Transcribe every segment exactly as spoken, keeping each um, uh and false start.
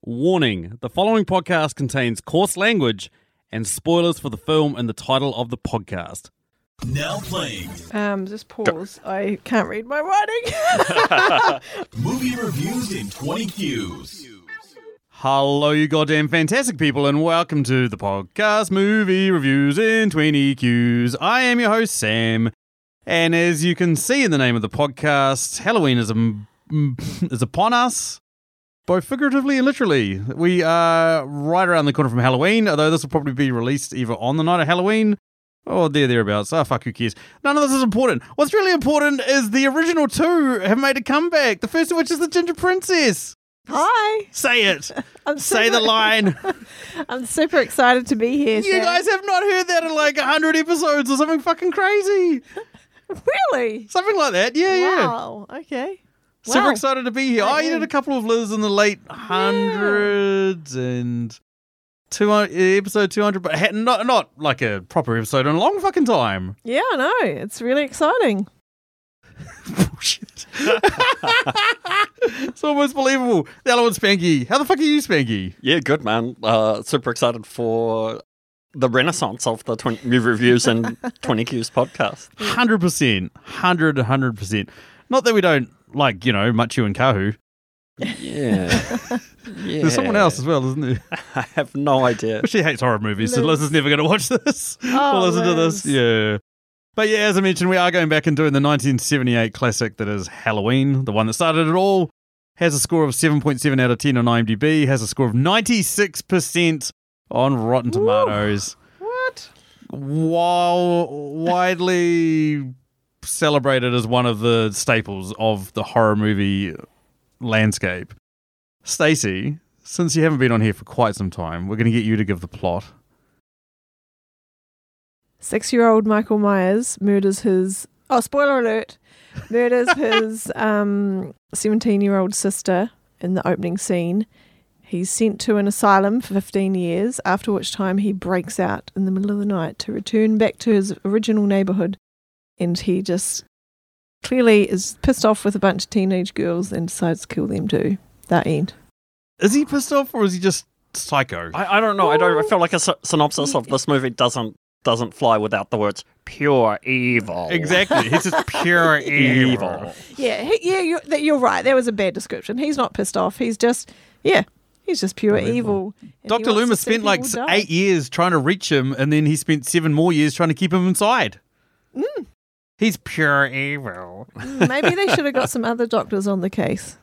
Warning, the following podcast contains coarse language and spoilers for the film and the title of the podcast. Now playing. Um, just pause. I can't read my writing. Movie reviews in twenty Qs. Hello, you goddamn fantastic people, and welcome to the podcast Movie Reviews in twenty Qs. I am your host, Sam, and as you can see in the name of the podcast, Halloween is, um, is upon us. Both figuratively and literally. We are right around the corner from Halloween, although this will probably be released either on the night of Halloween or there, thereabouts. Ah, oh, fuck, who cares? None of this is important. What's really important is the original two have made a comeback. The first of which is the Ginger Princess. Hi. Say it. I'm Say super, the line. I'm super excited to be here. You Sam. guys have not heard that in like one hundred episodes or something fucking crazy. Really? Something like that. Yeah, yeah. Wow. Okay. Super Wow. excited to be here. I Oh, you am. did a couple of Liz in the late hundreds and two hundred, episode two hundred, but had not not like a proper episode in a long fucking time. Yeah, I know. It's really exciting. Bullshit. It's almost believable. The other one's Spanky. How the fuck are you, Spanky? Yeah, good, man. Uh, super excited for the renaissance of the twenty movie reviews and twenty Qs podcast. one hundred percent. one hundred, one hundred percent. Not that we don't like, you know, Machu and Kahu. Yeah. yeah. There's someone else as well, isn't there? I have no idea. But she hates horror movies, so Liz. Liz is never going to watch this Oh, or listen to this. Liz. Yeah. But yeah, as I mentioned, we are going back and doing the nineteen seventy-eight classic that is Halloween, the one that started it all. Has a score of seven point seven out of ten on IMDb, has a score of ninety-six percent on Rotten Tomatoes. What? While widely celebrated as one of the staples of the horror movie landscape. Stacey, since you haven't been on here for quite some time, we're going to get you to give the plot. Six-year-old Michael Myers murders his... Oh, spoiler alert. Murders his um, seventeen-year-old sister in the opening scene. He's sent to an asylum for fifteen years, after which time he breaks out in the middle of the night to return back to his original neighborhood. And he just clearly is pissed off with a bunch of teenage girls and decides to kill them too. That end. Is he pissed off or is he just psycho? I, I don't know. I don't. I feel like a sy- synopsis of this movie doesn't doesn't fly without the words pure evil. Exactly. He's just pure evil. Evil. Yeah, he, yeah, you're, that- you're right. That was a bad description. He's not pissed off. He's just, yeah, he's just pure Pure evil. evil. And he Doctor wants Loomis to see spent like people s- die. eight years trying to reach him, and then he spent seven more years trying to keep him inside. Mm. He's pure evil. Mm, Maybe they should have got some other doctors on the case.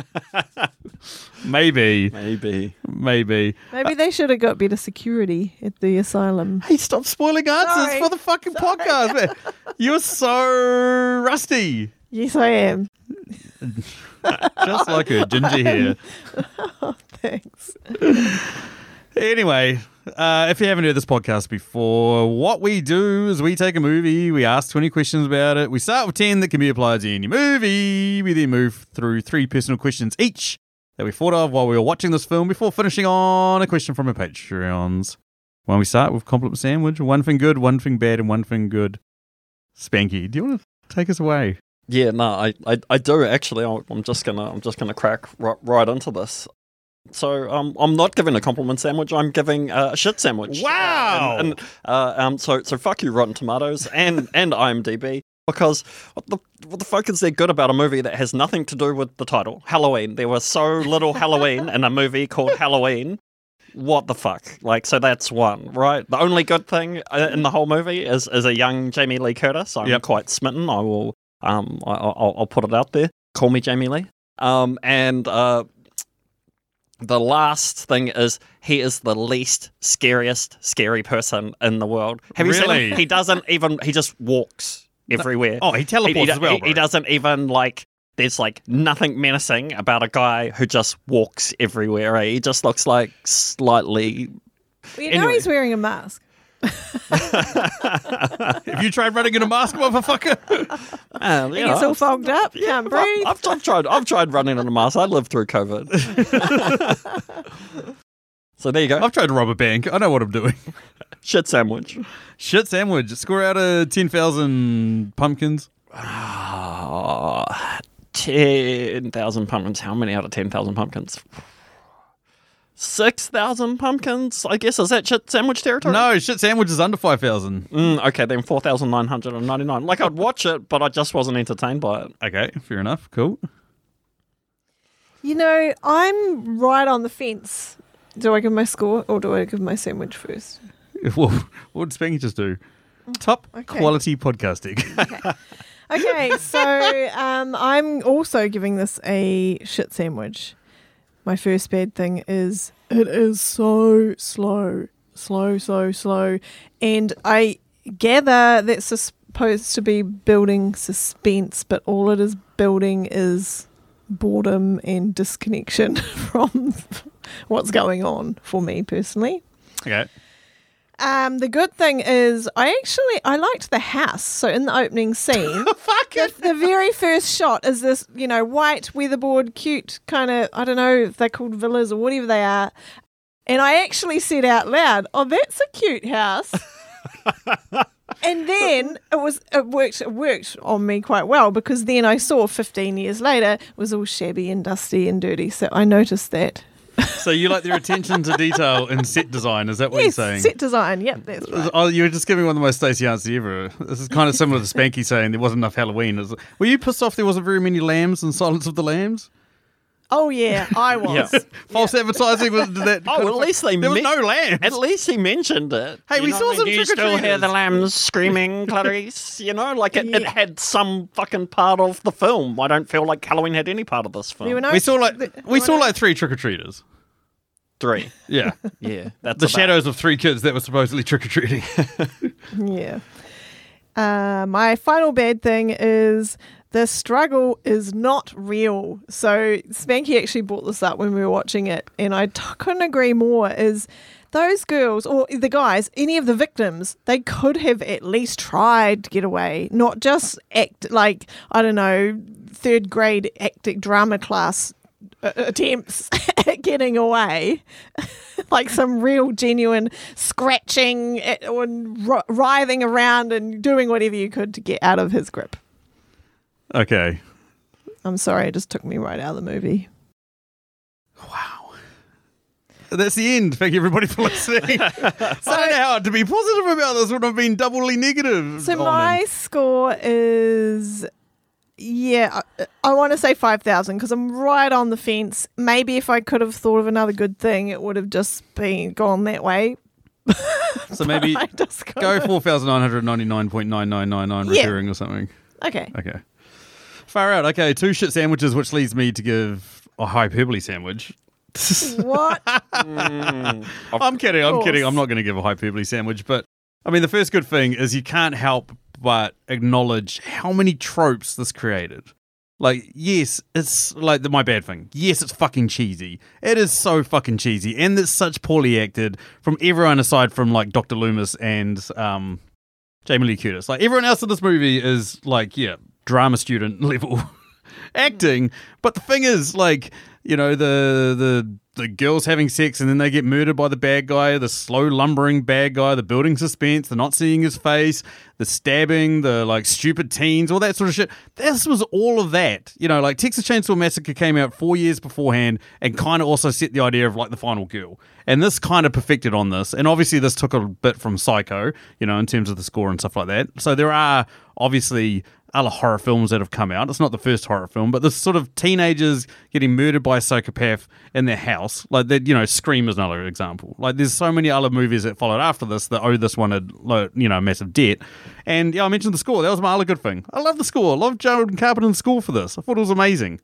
Maybe. Maybe. Maybe. Maybe they should have got better security at the asylum. Hey, stop spoiling answers Sorry. for the fucking Sorry. podcast, man. You're so rusty. Yes, I am. Just like her ginger hair. Oh, thanks. Anyway, uh, if you haven't heard this podcast before, what we do is we take a movie, we ask twenty questions about it. We start with ten that can be applied to any movie. We then move through three personal questions each that we thought of while we were watching this film before finishing on a question from our Patreons. When we start with Compliment Sandwich, one thing good, one thing bad, and one thing good. Spanky, do you want to take us away? Yeah. No. I, I. I do actually. I'm I'm just gonna. I'm just gonna crack right, right into this. So um, I'm not giving a compliment sandwich. I'm giving uh, a shit sandwich. Wow! Uh, and, and, uh, um, so so fuck you, Rotten Tomatoes and and IMDb, because what the what the fuck is there good about a movie that has nothing to do with the title, Halloween? There was so little Halloween in a movie called Halloween. What the fuck? Like, so that's one, right? The only good thing uh, in the whole movie is is a young Jamie Lee Curtis. I'm Yep. quite smitten. I will um I, I'll, I'll put it out there. Call me Jamie Lee. Um and uh. The last thing is he is the least scariest scary person in the world. Have you seen Really? him? He doesn't even. He just walks everywhere. Oh, he teleports he, as well, He, bro. he doesn't even like. There's like nothing menacing about a guy who just walks everywhere. Eh? He just looks like slightly. Well, you know Anyway. he's wearing a mask. Have you tried running in a mask, motherfucker? Uh, He you gets know, all fogged up, can't breathe. I've, I've tried. I've tried running in a mask. I lived through COVID. So there you go. I've tried to rob a bank. I know what I'm doing. Shit sandwich. Shit sandwich. Score out of ten thousand pumpkins. Oh, ten thousand pumpkins. How many out of ten thousand pumpkins? six thousand pumpkins, I guess. Is that shit sandwich territory? No, shit sandwich is under five thousand. Mm, okay, then four thousand nine hundred ninety-nine. Like, I'd watch it, but I just wasn't entertained by it. Okay, fair enough. Cool. You know, I'm right on the fence. Do I give my score or do I give my sandwich first? Well, what did Spanky just do? Top Okay. quality podcasting. Okay, so um, I'm also giving this a shit sandwich. My first bad thing is it is so slow, slow, so slow. And I gather that's supposed to be building suspense, but all it is building is boredom and disconnection from what's going on for me personally. Okay. Um, the good thing is I actually I liked the house. So in the opening scene, the, the very first shot is this, you know, white weatherboard, cute kind of, I don't know if they're called villas or whatever they are. And I actually said out loud, "Oh, that's a cute house." And then it was it worked it worked on me quite well because then I saw fifteen years later it was all shabby and dusty and dirty. So I noticed that. So you like their attention to detail in set design, is that what Yes, you're saying? set design. Yep, that's right. Oh, you were just giving one of the most Stacey answers ever. This is kind of similar to Spanky saying there wasn't enough Halloween. Is it- Were you pissed off there wasn't very many lambs in Silence of the Lambs? Oh yeah, I was. Yeah. False advertising was did that. Oh, at least they there was me- no lambs. At least he mentioned it. Hey, we You know saw what I some mean? Do you still hear the trick-or-treaters. lambs screaming, Clarice? You know, like it, it Yeah. had some fucking part of the film. I don't feel like Halloween had any part of this film. There were no we saw like there we were saw no- like three trick or treaters. Three. Yeah, Yeah, that's the about- shadows of three kids that were supposedly trick or treating. Yeah. Uh, my final bad thing is the struggle is not real. So Spanky actually brought this up when we were watching it, and I t- couldn't agree more. Is those girls or the guys, any of the victims, they could have at least tried to get away, not just act like I don't know, third grade acting drama class uh, attempts at getting away. Like some real genuine scratching at, or wr- writhing around and doing whatever you could to get out of his grip. Okay. I'm sorry, it just took me right out of the movie. Wow. That's the end. Thank you, everybody, for listening. I don't know how to be positive about this would have been doubly negative. So on my it. score is, yeah, I, I want to say five thousand because I'm right on the fence. Maybe if I could have thought of another good thing, it would have just been gone that way. So maybe I just go couldn't. four thousand nine hundred ninety-nine point nine nine nine nine Yeah. recurring or something. Okay. Okay. Far out. Okay, two shit sandwiches, which leads me to give a hyperbole sandwich. What? Mm. I'm kidding. I'm course. kidding. I'm not going to give a hyperbole sandwich. But I mean, the first good thing is you can't help but acknowledge how many tropes this created. Like, yes, it's like the, my bad thing. Yes, it's fucking cheesy. It is so fucking cheesy, and it's such poorly acted from everyone aside from like Doctor Loomis and um, Jamie Lee Curtis. Like everyone else in this movie is like, yeah, drama student level acting. But the thing is, like, you know, the the the girls having sex and then they get murdered by the bad guy, the slow lumbering bad guy, the building suspense, the not seeing his face, the stabbing, the like stupid teens, all that sort of shit. This was all of that. You know, like Texas Chainsaw Massacre came out four years beforehand and kind of also set the idea of like the final girl. And this kind of perfected on this. And obviously this took a bit from Psycho, you know, in terms of the score and stuff like that. So there are obviously other horror films that have come out. It's not the first horror film, but this sort of teenagers getting murdered by a psychopath in their house, like that, you know, Scream is another example. Like there's so many other movies that followed after this that owe this one a, you know, massive debt. And yeah, I mentioned the score. That was my other good thing. I love the score. I love Gerald Carpenter's score for this. I thought it was amazing.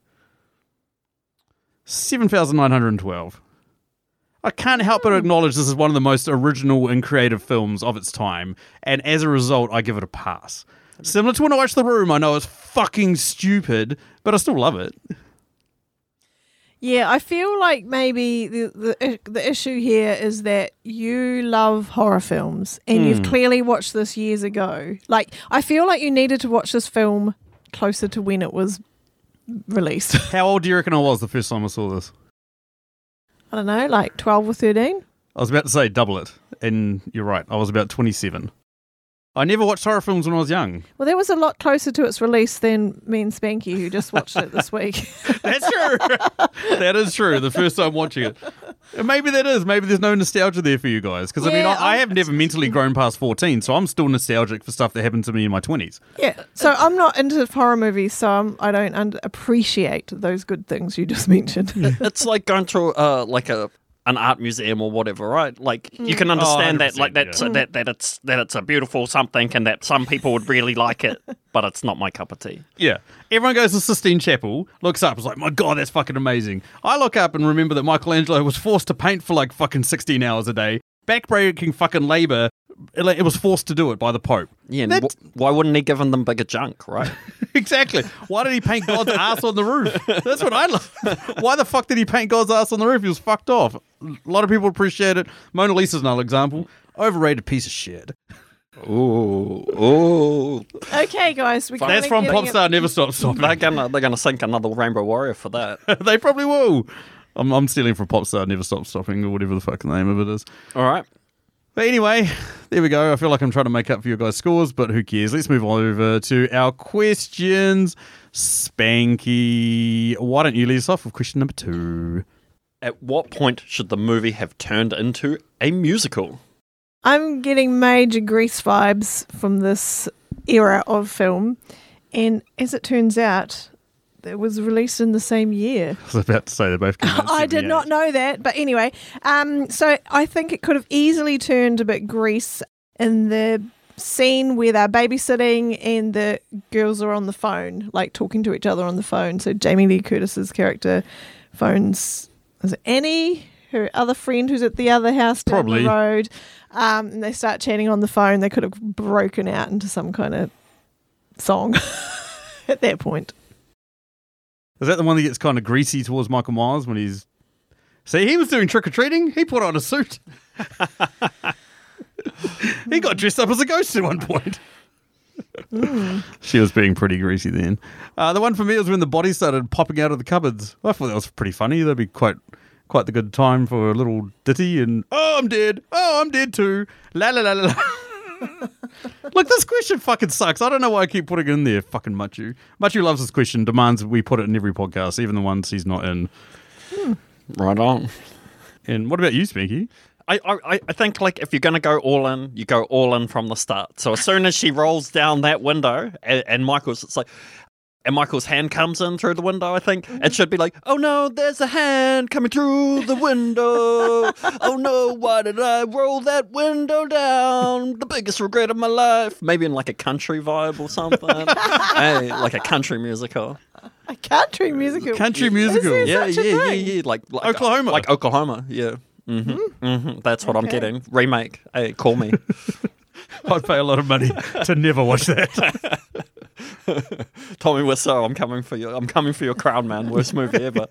seven thousand nine hundred twelve. I can't help but acknowledge this is one of the most original and creative films of its time, and as a result, I give it a pass. Similar to when I watched The Room, I know it's fucking stupid, but I still love it. Yeah, I feel like maybe the, the the issue here is that you love horror films and you've clearly watched this years ago. Like, I feel like you needed to watch this film closer to when it was released. How old do you reckon I was the first time I saw this? I don't know, like twelve or thirteen? I was about to say double it, and you're right, I was about twenty-seven. I never watched horror films when I was young. Well, that was a lot closer to its release than me and Spanky, who just watched it this week. That's true. That is true, the first time watching it. And maybe that is. Maybe there's no nostalgia there for you guys. Because, I mean, Yeah, I, I I'm- have never mentally grown past fourteen, so I'm still nostalgic for stuff that happened to me in my twenties. Yeah. So I'm not into horror movies, so I'm, I don't under- appreciate those good things you just mentioned. It's like going to uh, like a an art museum or whatever, right? Like you can understand that, like one hundred that, percent, that that it's that it's a beautiful something, and that some people would really like it, but it's not my cup of tea. Yeah. Everyone goes to Sistine Chapel, looks up, is like, my God, that's fucking amazing. I look up and remember that Michelangelo was forced to paint for like fucking sixteen hours a day. Backbreaking fucking labour. It it was forced to do it by the Pope. Yeah, and That- wh- why wouldn't he give them bigger junk, right? Exactly. Why did he paint God's ass on the roof? That's what I love. Why the fuck did he paint God's ass on the roof? He was fucked off. A lot of people appreciate it. Mona Lisa's another example. Overrated piece of shit. Ooh, ooh. Okay, guys. We That's from Popstar Never Stop Stopping. They're gonna they're gonna sink another Rainbow Warrior for that. They probably will. I'm, I'm stealing from Popstar Never Stop Stopping or whatever the fuck the name of it is. All right. But anyway, there we go. I feel like I'm trying to make up for your guys' scores, but who cares? Let's move on over to our questions. Spanky, why don't you lead us off with question number two? At what point should the movie have turned into a musical? I'm getting major Grease vibes from this era of film, and as it turns out, it was released in the same year. I was about to say they both came out in I did not seventy-eight. know that, but anyway, um, so I think it could have easily turned a bit Grease in the scene where they're babysitting and the girls are on the phone, like talking to each other on the phone. So Jamie Lee Curtis's character phones, is it Annie, her other friend who's at the other house down Probably. the road, um, and they start chatting on the phone. They could have broken out into some kind of song at that point. Is that the one that gets kind of greasy towards Michael Myers when he's... See, he was doing trick-or-treating. He put on a suit. He got dressed up as a ghost at one point. She was being pretty greasy then. Uh, the one for me was when the bodies started popping out of the cupboards. I thought that was pretty funny. That'd be quite quite the good time for a little ditty and, oh, I'm dead. Oh, I'm dead too. La la la la la. Look, this question fucking sucks. I don't know why I keep putting it in there, fucking Machu. Machu loves this question, demands we put it in every podcast, even the ones he's not in. Right on. And what about you, Spanky? I, I, I think like if you're going to go all in, you go all in from the start. So as soon as she rolls down that window and, and Michael's, it's like, and Michael's hand comes in through the window, I think it should be like, oh no, there's a hand coming through the window. Oh no, why did I roll that window down? The biggest regret of my life. Maybe in like a country vibe or something. Hey, like a country musical. A country musical. Country musical. Is there Yeah, such a yeah, yeah, thing? yeah. Like, like Oklahoma. Like Oklahoma, yeah. Mm-hmm. Mm-hmm. That's what I'm Okay. getting. Remake. Hey, call me. I'd pay a lot of money to never watch that. Tommy Wiseau, I'm coming for you. I'm coming for your crown, man. Worst movie ever.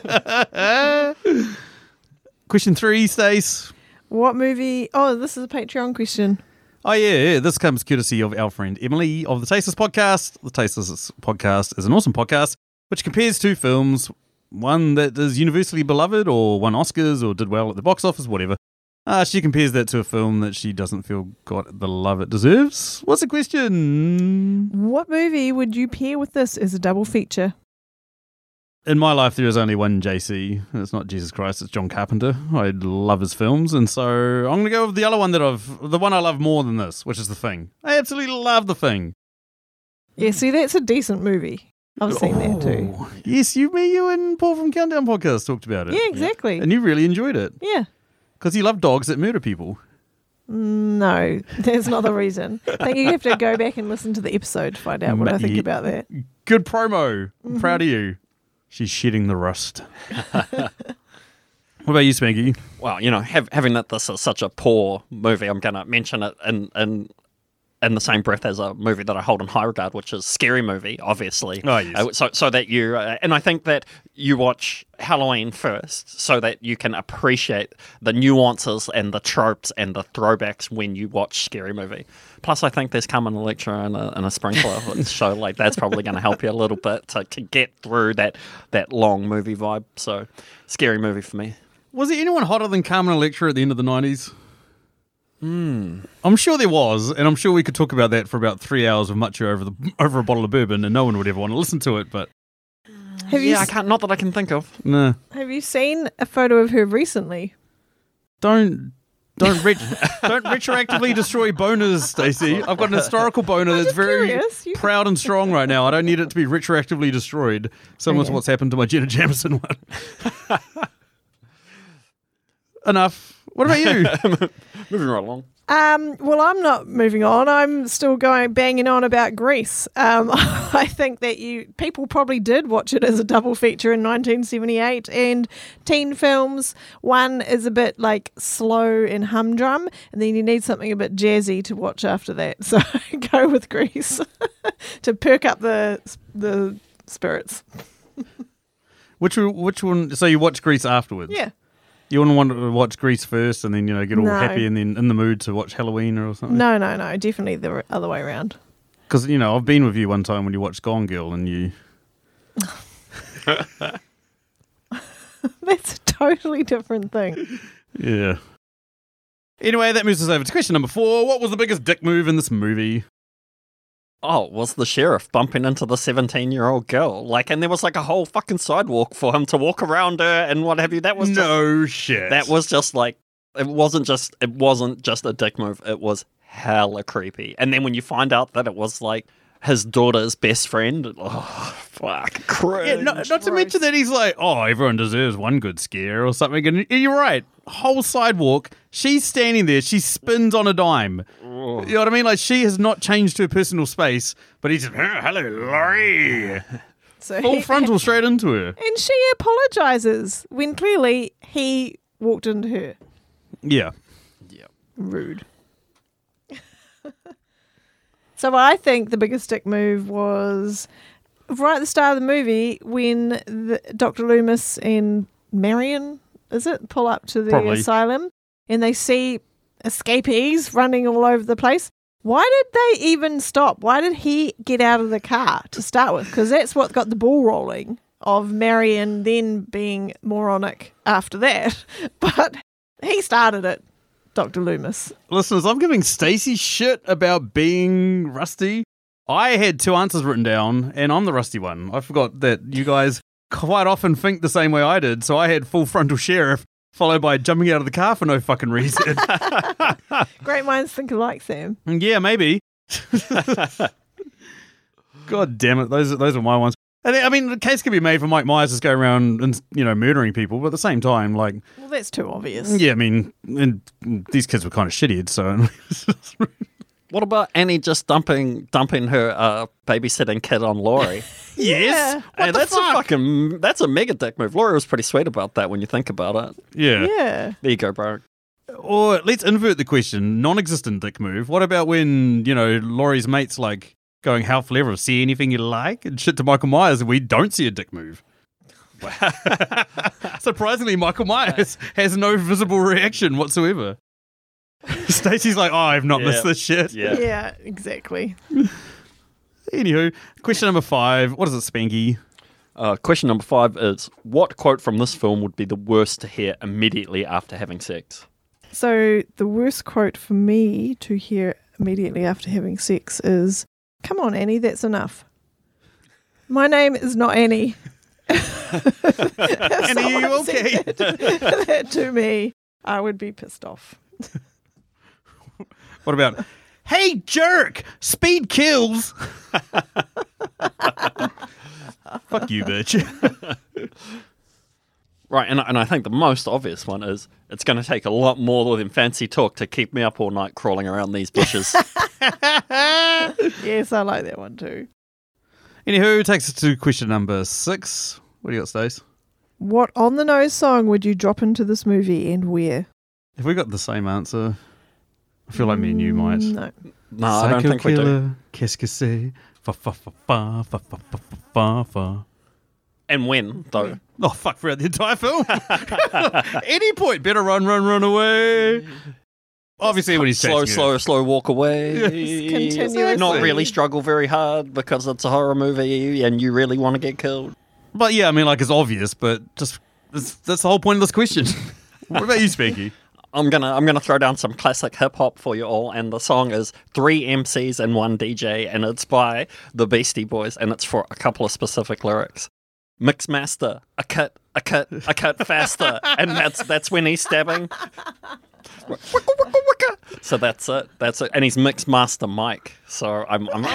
Question three, Stace. What movie? Oh, this is a Patreon question. Oh, yeah, yeah. This comes courtesy of our friend Emily of the Tasteless Podcast. The Tasteless Podcast is an awesome podcast which compares two films, one that is universally beloved or won Oscars or did well at the box office, whatever. Uh, she compares that to a film that she doesn't feel got the love it deserves. What's the question? What movie would you pair with this as a double feature? In my life, there is only one J C. It's not Jesus Christ, it's John Carpenter. I love his films, and so I'm going to go with the other one that I've, the one I love more than this, which is The Thing. I absolutely love The Thing. Yeah, see, that's a decent movie. I've seen that too. Oh, yes, you, me, you, and Paul from Countdown Podcast talked about it. Yeah, exactly. And you really enjoyed it Yeah. because you love dogs that murder people. No, that's not the reason. I think you have to go back and listen to the episode to find out what I think Yeah. about that. Good promo. I'm proud of you. She's shedding the rust. What about you, Spanky? Well, you know, have, having that this is such a poor movie, I'm going to mention it in, in in the same breath as a movie that I hold in high regard, which is Scary Movie, obviously. Oh, yes. Uh, so, so that you, uh, and I think that you watch Halloween first so that you can appreciate the nuances and the tropes and the throwbacks when you watch Scary Movie. Plus, I think there's Carmen Electra and a, and a sprinkler show. Like, that's probably going to help you a little bit to, to get through that, that long movie vibe. So, Scary Movie for me. Was there anyone hotter than Carmen Electra at the end of the nineties? Hmm. I'm sure there was, and I'm sure we could talk about that for about three hours of Macho over the over a bottle of bourbon, and no one would ever want to listen to it. But Have you Yeah, I s- can't. Not that I can think of. No. have you seen a photo of her recently? Don't don't ret- don't retroactively destroy boners, Stacey. I've got an historical boner that's just very curious. You- proud and strong right now. I don't need it to be retroactively destroyed. Similar to Okay. what's happened to my Jenna Jameson one. Enough. What about you? Moving right along. Um, well, I'm not moving on. I'm still going banging on about Grease. Um, I think that you people probably did watch it as a double feature in nineteen seventy-eight, and teen films. One is a bit like slow and humdrum, and then you need something a bit jazzy to watch after that. So go with Grease to perk up the the spirits. Which one- which one? So you watch Grease afterwards? Yeah. You wouldn't want to watch Grease first, and then you know get all No. happy, and then in the mood to watch Halloween or something. No, no, no. Definitely the other way around. Because you know I've been with you one time when you watched Gone Girl, and you That's a totally different thing. yeah. Anyway, that moves us over to question number four. What was the biggest dick move in this movie? Oh, it was the sheriff bumping into the seventeen-year-old girl? Like, and there was like a whole fucking sidewalk for him to walk around her and what have you. That was just, No shit. that was just like it wasn't just it wasn't just a dick move. It was hella creepy. And then when you find out that it was like his daughter's best friend, oh fuck, cringe. Yeah, not, not to mention that he's like, oh, everyone deserves one good scare or something. And you're right. Whole sidewalk, she's standing there, she spins on a dime. You know what I mean? Like, she has not changed her personal space, but he's just, "Oh, hello, Laurie." So Full he- frontal straight into her. And she apologizes when clearly he walked into her. Yeah. Rude. So I think the biggest dick move was right at the start of the movie when the, Doctor Loomis and Marion, is it, pull up to the Probably. asylum and they see escapees running all over the place. Why did they even stop? Why did he get out of the car to start with? Because that's what got the ball rolling of Marion then being moronic after that. But he started it, Doctor Loomis. Listeners, I'm giving Stacey shit about being rusty. I had two answers written down, and I'm the rusty one. I forgot that you guys quite often think the same way I did, so I had full frontal sheriff, followed by jumping out of the car for no fucking reason. Great minds think alike, Sam. Yeah, maybe. God damn it, those those are my ones. And I mean, the case could be made for Mike Myers just go around and you know murdering people, but at the same time, like, Well, that's too obvious. yeah, I mean, and these kids were kind of shitty, so What about Annie just dumping dumping her uh, babysitting kid on Laurie? yes, Hey, what the that's fuck? a fucking that's a mega dick move. Laurie was pretty sweet about that when you think about it. yeah. Yeah. There you go, bro. Or let's invert the question: non-existent dick move. What about when you know Laurie's mates like going hell forever, see anything you like, and shit to Michael Myers, and we don't see a dick move. Surprisingly, Michael Myers has no visible reaction whatsoever. Stacey's like, oh, I've not Yeah. missed this shit. Yeah. Yeah, exactly. Anywho, question number five. What is it, Spanky? Uh, question number five is: what quote from this film would be the worst to hear immediately after having sex? So the worst quote for me to hear immediately after having sex is, "Come on, Annie, that's enough. My name is not Annie." Annie, are you okay? That to me, I would be pissed off. What about, hey, jerk, speed kills. Fuck you, bitch. Right, and, and I think the most obvious one is it's going to take a lot more than fancy talk to keep me up all night crawling around these bushes. Yes, I like that one too. Anywho, takes us to question number six. What do you got, Stace? What on the nose song would you drop into this movie and where? Have we got the same answer? I feel like me and you might. No. No, I don't think we do. Qu'est-ce que c'est? Fa fa fa fa fa fa fa fa fa. And when, though? Oh, fuck, throughout the entire film. Any point, better run, run, run away. Obviously, when he's Slow, chasing slow, slow walk away. Continuously. Not really struggle very hard because it's a horror movie and you really want to get killed. her. But yeah, I mean, like, it's obvious, but just that's, that's the whole point of this question. What about you, Spanky? I'm gonna I'm gonna throw down some classic hip hop for you all, and the song is Three M Cs and One D J, and it's by the Beastie Boys, and it's for a couple of specific lyrics. Mixmaster, a kit, a kit, a kit faster. And that's that's when he's stabbing. So that's it. That's it. And he's Mixmaster Mike. So I'm. I'm,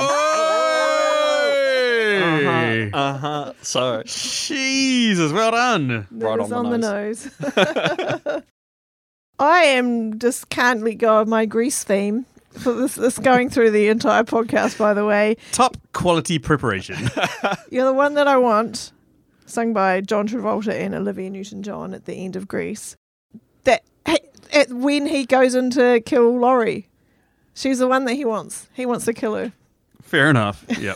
Hey! I'm uh huh. So Jesus, well done. Right That is on the on the nose. I am just can't let go of my Grease theme. For this, this going through the entire podcast, by the way. Top quality preparation. You're the one that I want, sung by John Travolta and Olivia Newton-John at the end of Grease. That at, when he goes in to kill Laurie, she's the one that he wants. He wants to kill her. Fair enough. Yep.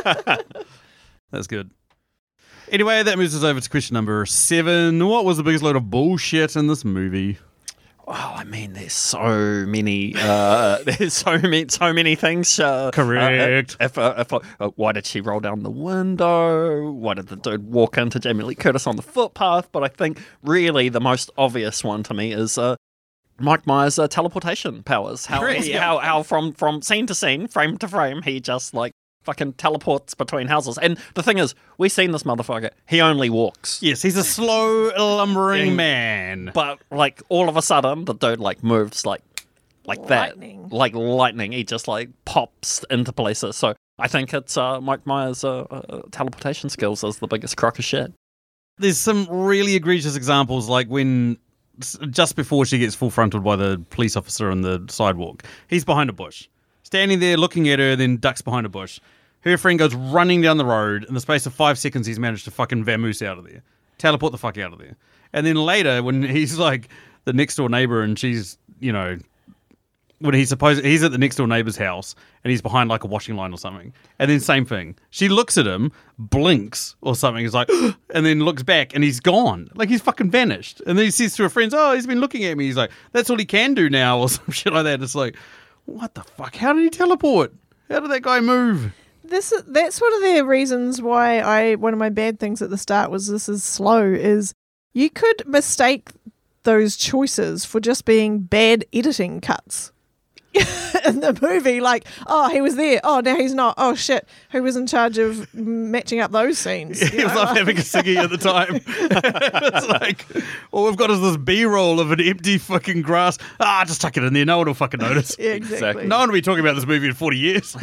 That's good. Anyway, that moves us over to question number seven. What was the biggest load of bullshit in this movie? Oh, I mean, there's so many, uh, there's so many, so many things. Uh, Correct. Uh, if, uh, if, uh, why did she roll down the window? Why did the dude walk into Jamie Lee Curtis on the footpath? But I think really the most obvious one to me is uh, Mike Myers' uh, teleportation powers. How, Correct. he, how, how from from scene to scene, frame to frame, he just like fucking teleports between houses. And the thing is, we've seen this motherfucker. He only walks. Yes, he's a slow, lumbering man. But like all of a sudden, the dude like moves like like Lightning. that, like lightning. He just like pops into places. So I think it's uh, Mike Myers' uh, uh, teleportation skills is the biggest crock of shit. There's some really egregious examples, like when just before she gets full fronted by the police officer on the sidewalk, he's behind a bush, standing there looking at her, then ducks behind a bush. Her friend goes running down the road. In the space of five seconds, he's managed to fucking vamoose out of there. Teleport the fuck out of there. And then later, when he's like the next door neighbor and she's, you know, when he's supposed he's at the next door neighbor's house and he's behind like a washing line or something. And then same thing. She looks at him, blinks or something, is like, and then looks back and he's gone. Like he's fucking vanished. And then he says to her friends, oh, he's been looking at me. He's like, that's all he can do now or some shit like that. It's like, what the fuck? How did he teleport? How did that guy move? This that's one of the reasons why I one of my bad things at the start was this is slow is you could mistake those choices for just being bad editing cuts in the movie. Like, oh, he was there. Oh, now he's not. Oh shit, who was in charge of matching up those scenes? He You was know? off having a ciggy at the time. It's like, all we've got is this B-roll of an empty fucking grass. Ah, just tuck it in there. No one will fucking notice. Yeah, exactly. No one will be talking about this movie in forty years.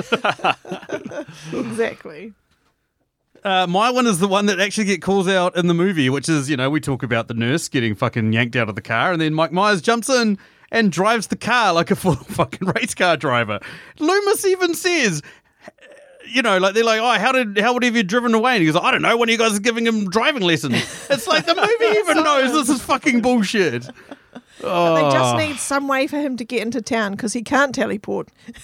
Exactly. Uh, my one is the one that actually get calls out in the movie, which is, you know, we talk about the nurse getting fucking yanked out of the car, and then Mike Myers jumps in and drives the car like a full fucking race car driver. Loomis even says, you know, like they're like, oh, how did how would he have you driven away? And he goes, I don't know, one of you guys is giving him driving lessons. It's like the movie even knows this is fucking bullshit. Oh. They just need some way for him to get into town because he can't teleport.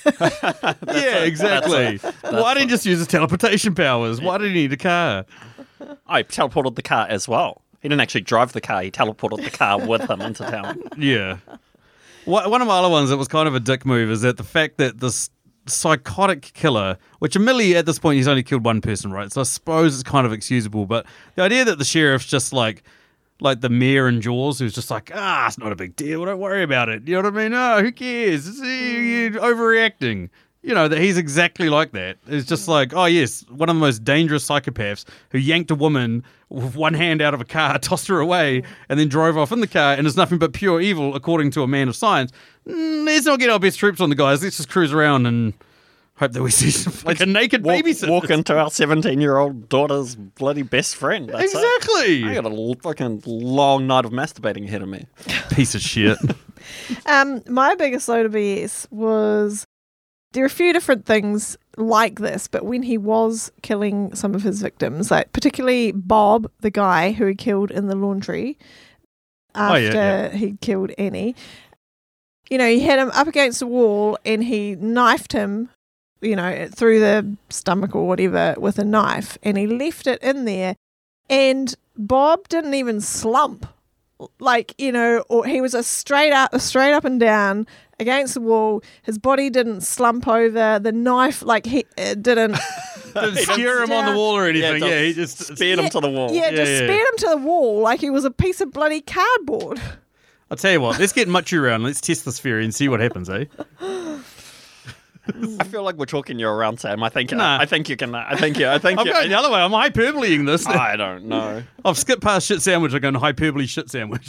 Yeah, exactly. Why didn't he just use his teleportation powers? Why did he need a car? I teleported the car as well. He didn't actually drive the car. He teleported the car with him into town. Yeah. One one of my other ones that was kind of a dick move is that the fact that this psychotic killer, which admittedly at this point he's only killed one person, right? So I suppose it's kind of excusable, but the idea that the sheriff's just like, like the mayor in Jaws, who's just like, ah, it's not a big deal, don't worry about it. You know what I mean? Oh, who cares? It's, you're overreacting. You know, that he's exactly like that. It's just like, oh yes, one of the most dangerous psychopaths who yanked a woman with one hand out of a car, tossed her away, and then drove off in the car, and is nothing but pure evil, according to a man of science. Mm, let's not get our best troops on the guys. Let's just cruise around and hope that we see some fucking naked Walk, babysitters. walk into our seventeen-year-old daughter's bloody best friend. That's it. Exactly. I got a l- fucking long night of masturbating ahead of me. Piece of shit. Um, my biggest load of B S was there are a few different things like this, but when he was killing some of his victims, like particularly Bob, the guy who he killed in the laundry after Oh, yeah, yeah. he killed Annie, you know, he had him up against the wall and he knifed him, you know, through the stomach or whatever with a knife, and he left it in there, and Bob didn't even slump. Like, you know, or he was a straight up, straight up and down against the wall. His body didn't slump over. The knife, like, he it didn't. Didn't skewer him on the wall or anything. Yeah, Yeah, he just speared him to the wall. Yeah, Yeah, just yeah. speared him to the wall like he was a piece of bloody cardboard. I'll tell you what, let's get Muchu around. Let's test this theory and see what happens, eh? I feel like we're talking you around, Sam. I think. Nah. I think you can. I think you. I think I'm you. going the other way. I'm hyperboleing this. I don't know. I've skipped past shit sandwich. I'm going hyperbole shit sandwich.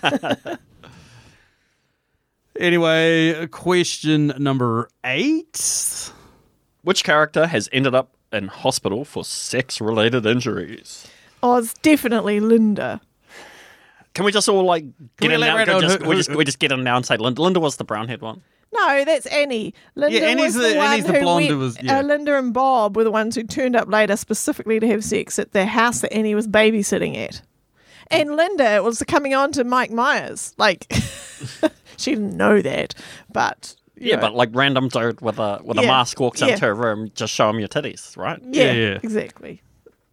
Anyway, question number eight. Which character has ended up in hospital for sex-related injuries? Oh, it's definitely Linda. Can we just all like get we in now? elaborate Can on just, who- we who- just we just get in now and say Linda. Linda was the brown-haired one. No, that's Annie. Linda Yeah, Annie's was the- the, one Annie's the who blonde went, who was- yeah. uh, Linda and Bob were the ones who turned up later specifically to have sex at the house that Annie was babysitting at. And Linda was coming on to Mike Myers. Like, she didn't know that, but... you Yeah, know. but like random dude with a with a Yeah, mask walks yeah. into a room, just show him your titties, right? Yeah, Yeah, yeah. exactly.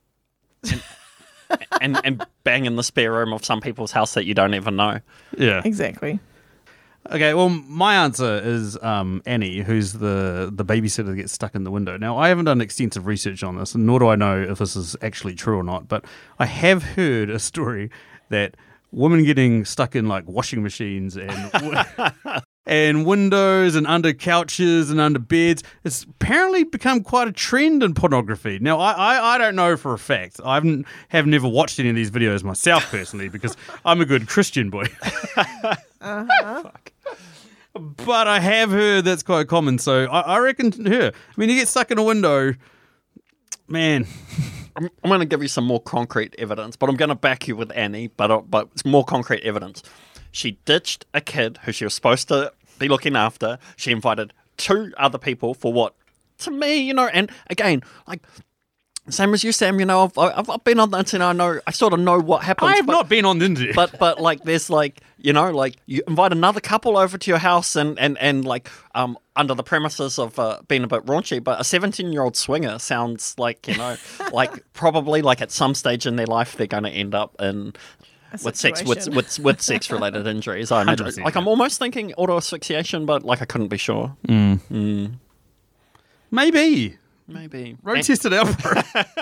and and bang in the spare room of some people's house that you don't even know. Yeah. Exactly. Okay, well, my answer is um, Annie, who's the, the babysitter that gets stuck in the window. Now, I haven't done extensive research on this, and nor do I know if this is actually true or not, but I have heard a story that women getting stuck in, like, washing machines and and windows and under couches and under beds, it's apparently become quite a trend in pornography. Now, I, I, I don't know for a fact. I haven't, have never watched any of these videos myself, personally, because I'm a good Christian boy. Uh-huh. But I have heard that's quite common, so I, I reckon her. I mean, you get stuck in a window, man. I'm, I'm going to give you some more concrete evidence, but I'm going to back you with Annie. But uh, but it's more concrete evidence. She ditched a kid who she was supposed to be looking after. She invited two other people for what, to me, you know. And again, like same as you, Sam. You know, I've I've, I've been on the internet. I know. I sort of know what happens. I have but, not been on the internet. But but like there's like you know like you invite another couple over to your house and and and like um under the premises of uh, being a bit raunchy, but a seventeen year old swinger sounds like you know like probably like at some stage in their life they're going to end up in A with sex with situation. with with sex related injuries. I imagine. one hundred percent, Like I'm yeah. almost thinking auto asphyxiation, but like I couldn't be sure. Maybe. Maybe. Road And- test it out. Bro.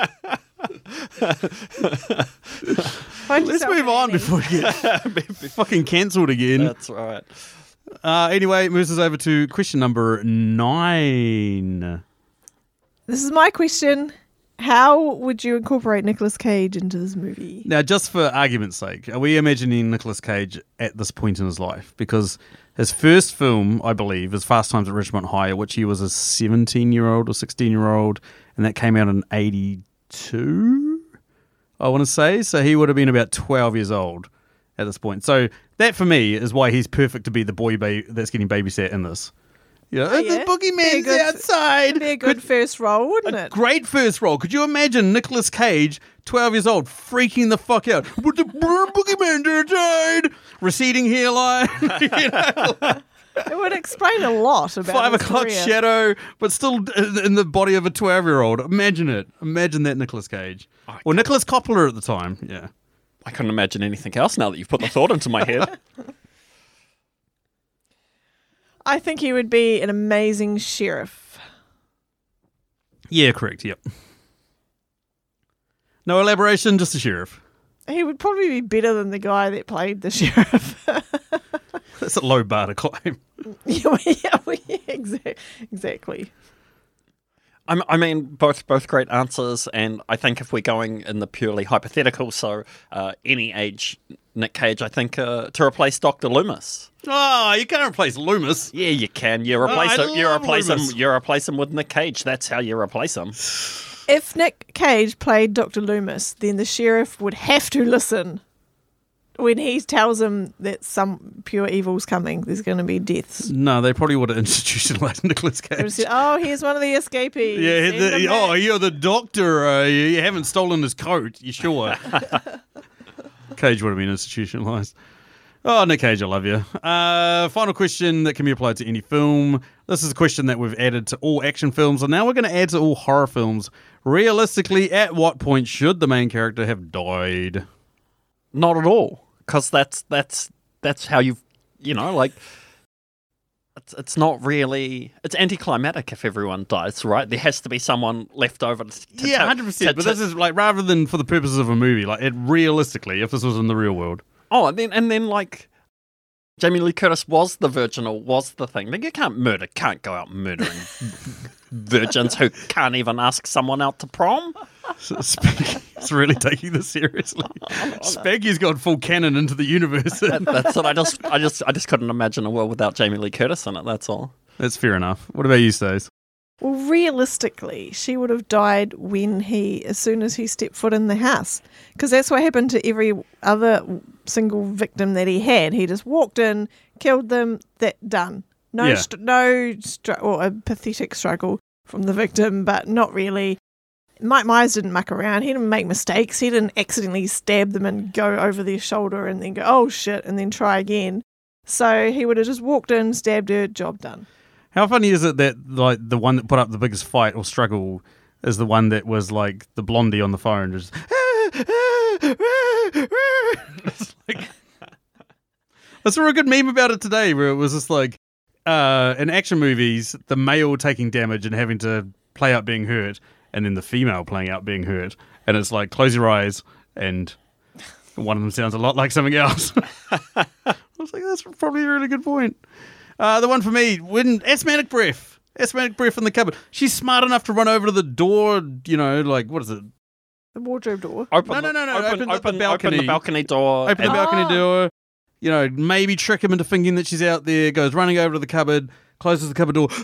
Find Let's yourself move an on Annie. before we get fucking cancelled again. That's right. Uh, anyway, moves us over to question number nine. This is my question. How would you incorporate Nicolas Cage into this movie? Now, just for argument's sake, are we imagining Nicolas Cage at this point in his life? Because his first film, I believe, is Fast Times at Ridgemont High, which he was a seventeen-year-old or sixteen-year-old, and that came out in eighty-two, I want to say. So he would have been about twelve years old at this point. So that, for me, is why he's perfect to be the boy ba- that's getting babysat in this. You know, Oh, the yeah? Be a boogeyman's good- outside. It'd be a good first role, wouldn't it? Great first role. Could you imagine Nicolas Cage, twelve years old, freaking the fuck out? But the bo- boogeyman outside, receding hairline, you know, It would explain a lot about five his o'clock career. shadow, but still in the body of a twelve-year-old. Imagine it. Imagine that Nicolas Cage. I Well, Nicholas Coppola at the time. Yeah. I couldn't imagine anything else now that you've put the thought into my head. I think he would be an amazing sheriff. Yeah, correct. Yep. No elaboration, just a sheriff. He would probably be better than the guy that played the sheriff. That's a low bar to climb. yeah, yeah, yeah, exa- exactly. I'm, I mean, both both great answers, and I think if we're going in the purely hypothetical, so uh, any age Nick Cage, I think uh, to replace Doctor Loomis. Oh, you can't replace Loomis. Yeah, you can. You replace I him. You love replace Loomis. him. You replace him with Nick Cage. That's how you replace him. If Nick Cage played Doctor Loomis, then the sheriff would have to listen when he tells him that some pure evil's coming. There's going to be deaths. No, they probably would have institutionalized Nicolas They would Cage. say, "Oh, here's one of the escapees." Yeah, Send the, him oh, back." you're the doctor. Uh, you, you haven't stolen his coat. You sure? Cage would have been institutionalized. Oh, Nick Cage, I love you. Uh, final question that can be applied to any film. This is a question that we've added to all action films, and now we're going to add to all horror films. Realistically, at what point should the main character have died? Not at all, because that's that's that's how you you know like. It's, it's not really. It's anticlimactic if everyone dies, right? There has to be someone left over. To, to Yeah, to- one hundred percent. to- But to- this is like, rather than for the purposes of a movie, like it realistically, if this was in the real world. Oh, and then and then like Jamie Lee Curtis was the virginal, was the thing. Like, you can't murder, can't go out murdering virgins who can't even ask someone out to prom. Spaggy's really taking this seriously. Spaggy's gone full canon into the universe. That, that's what I just, I just, I just couldn't imagine a world without Jamie Lee Curtis in it. That's all. That's fair enough. What about you, Stace? Well, realistically, she would have died when he, as soon as he stepped foot in the house. Because that's what happened to every other single victim that he had. He just walked in, killed them, that done. No, Yeah. str- no, str- or a pathetic struggle from the victim, but not really. Mike Myers didn't muck around. He didn't make mistakes. He didn't accidentally stab them and go over their shoulder and then go, oh shit, and then try again. So he would have just walked in, stabbed her, job done. How funny is it that like the one that put up the biggest fight or struggle is the one that was like the blondie on the phone, just it's like I saw a good meme about it today where it was just like uh, in action movies, the male taking damage and having to play out being hurt, and then the female playing out being hurt, and it's like close your eyes, and one of them sounds a lot like something else. I was like, that's probably a really good point. Uh, the one for me, when asthmatic breath. Asthmatic breath in the cupboard. She's smart enough to run over to the door, you know, like, what is it? The wardrobe door. Open No, no, no, no, Open, open the- open, the balcony. Open the balcony door. Open the and- balcony Ah. door, you know, maybe trick him into thinking that she's out there, goes running over to the cupboard, closes the cupboard door.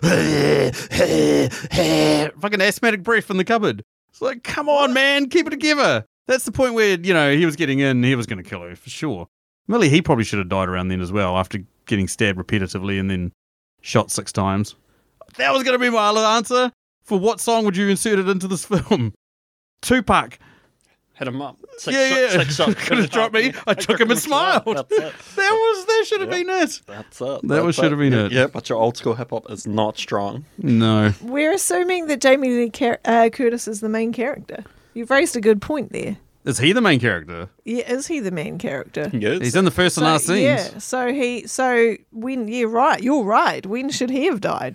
Fucking asthmatic breath in the cupboard. It's like, come on, man, keep it together. That's the point where, you know, he was getting in, he was going to kill her, for sure. Millie, he probably should have died around then as well, after getting stabbed repetitively and then shot six times. That was going to be my other answer. For what song would you insert it into this film? Tupac. Hit him up. Six Yeah, shot- yeah. Six shot, Could have dropped me. I took him and smiled. That's it. That was, that should have Yep. been it. That's it. That was- That's should have been Yeah, it. Yeah, but your old school hip hop is not strong. No. We're assuming that Jamie Lee Car- uh, Curtis is the main character. You've raised a good point there. Is he the main character? Yeah, is he the main character? Yes. He's in the first and So, last scenes. yeah, so he, so when, yeah, right, you're right. When should he have died?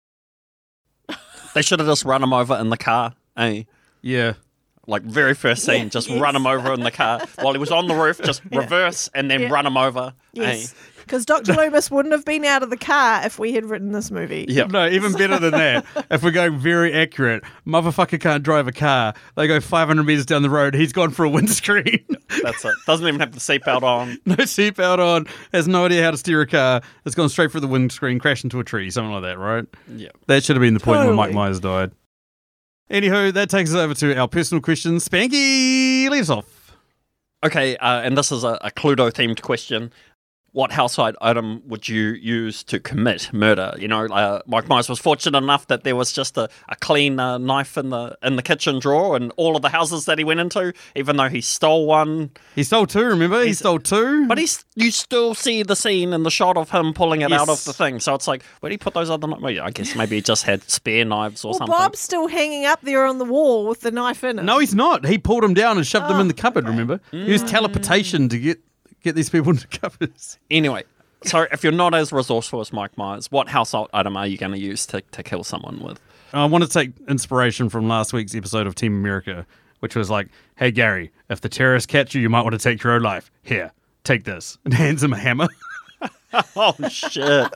They should have just run him over in the car. Eh? Yeah. Like very first scene, Yeah, just yes. run him over in the car while he was on the roof. Just reverse and then Yeah. run him over. Yes, Eh? because Doctor Loomis wouldn't have been out of the car if we had written this movie. Yeah. No, even better than that. If we're going very accurate, motherfucker can't drive a car. They go five hundred meters down the road. He's gone for a windscreen. That's it. Doesn't even have the seatbelt on. No seatbelt on. Has no idea how to steer a car. It's gone straight through the windscreen, crashed into a tree, something like that, right? Yeah. That should have been the point where Mike Totally. Myers died. Anywho, that takes us over to our personal questions. Spanky, lead us off. Okay, uh, and this is a, a Cluedo themed question. What household item would you use to commit murder? You know, uh, Mike Myers was fortunate enough that there was just a, a clean uh, knife in the in the kitchen drawer in all of the houses that he went into, even though he stole one. He stole two, remember? He He's- stole two. But he's, you still see the scene and the shot of him pulling it out of Yes. the thing. So it's like, where did he put those other knives? Well, I guess maybe he just had spare knives or Well, something. Bob's still hanging up there on the wall with the knife in it. No, he's not. He pulled him down and shoved them Oh, in the cupboard, remember? He used teleportation to get get these people into cupboards. Anyway, so if you're not as resourceful as Mike Myers, what household item are you going to use to, to kill someone with? I want to take inspiration from last week's episode of Team America, which was like, hey, Gary, if the terrorists catch you, you might want to take your own life. Here, take this. And hands him a hammer. Oh, shit.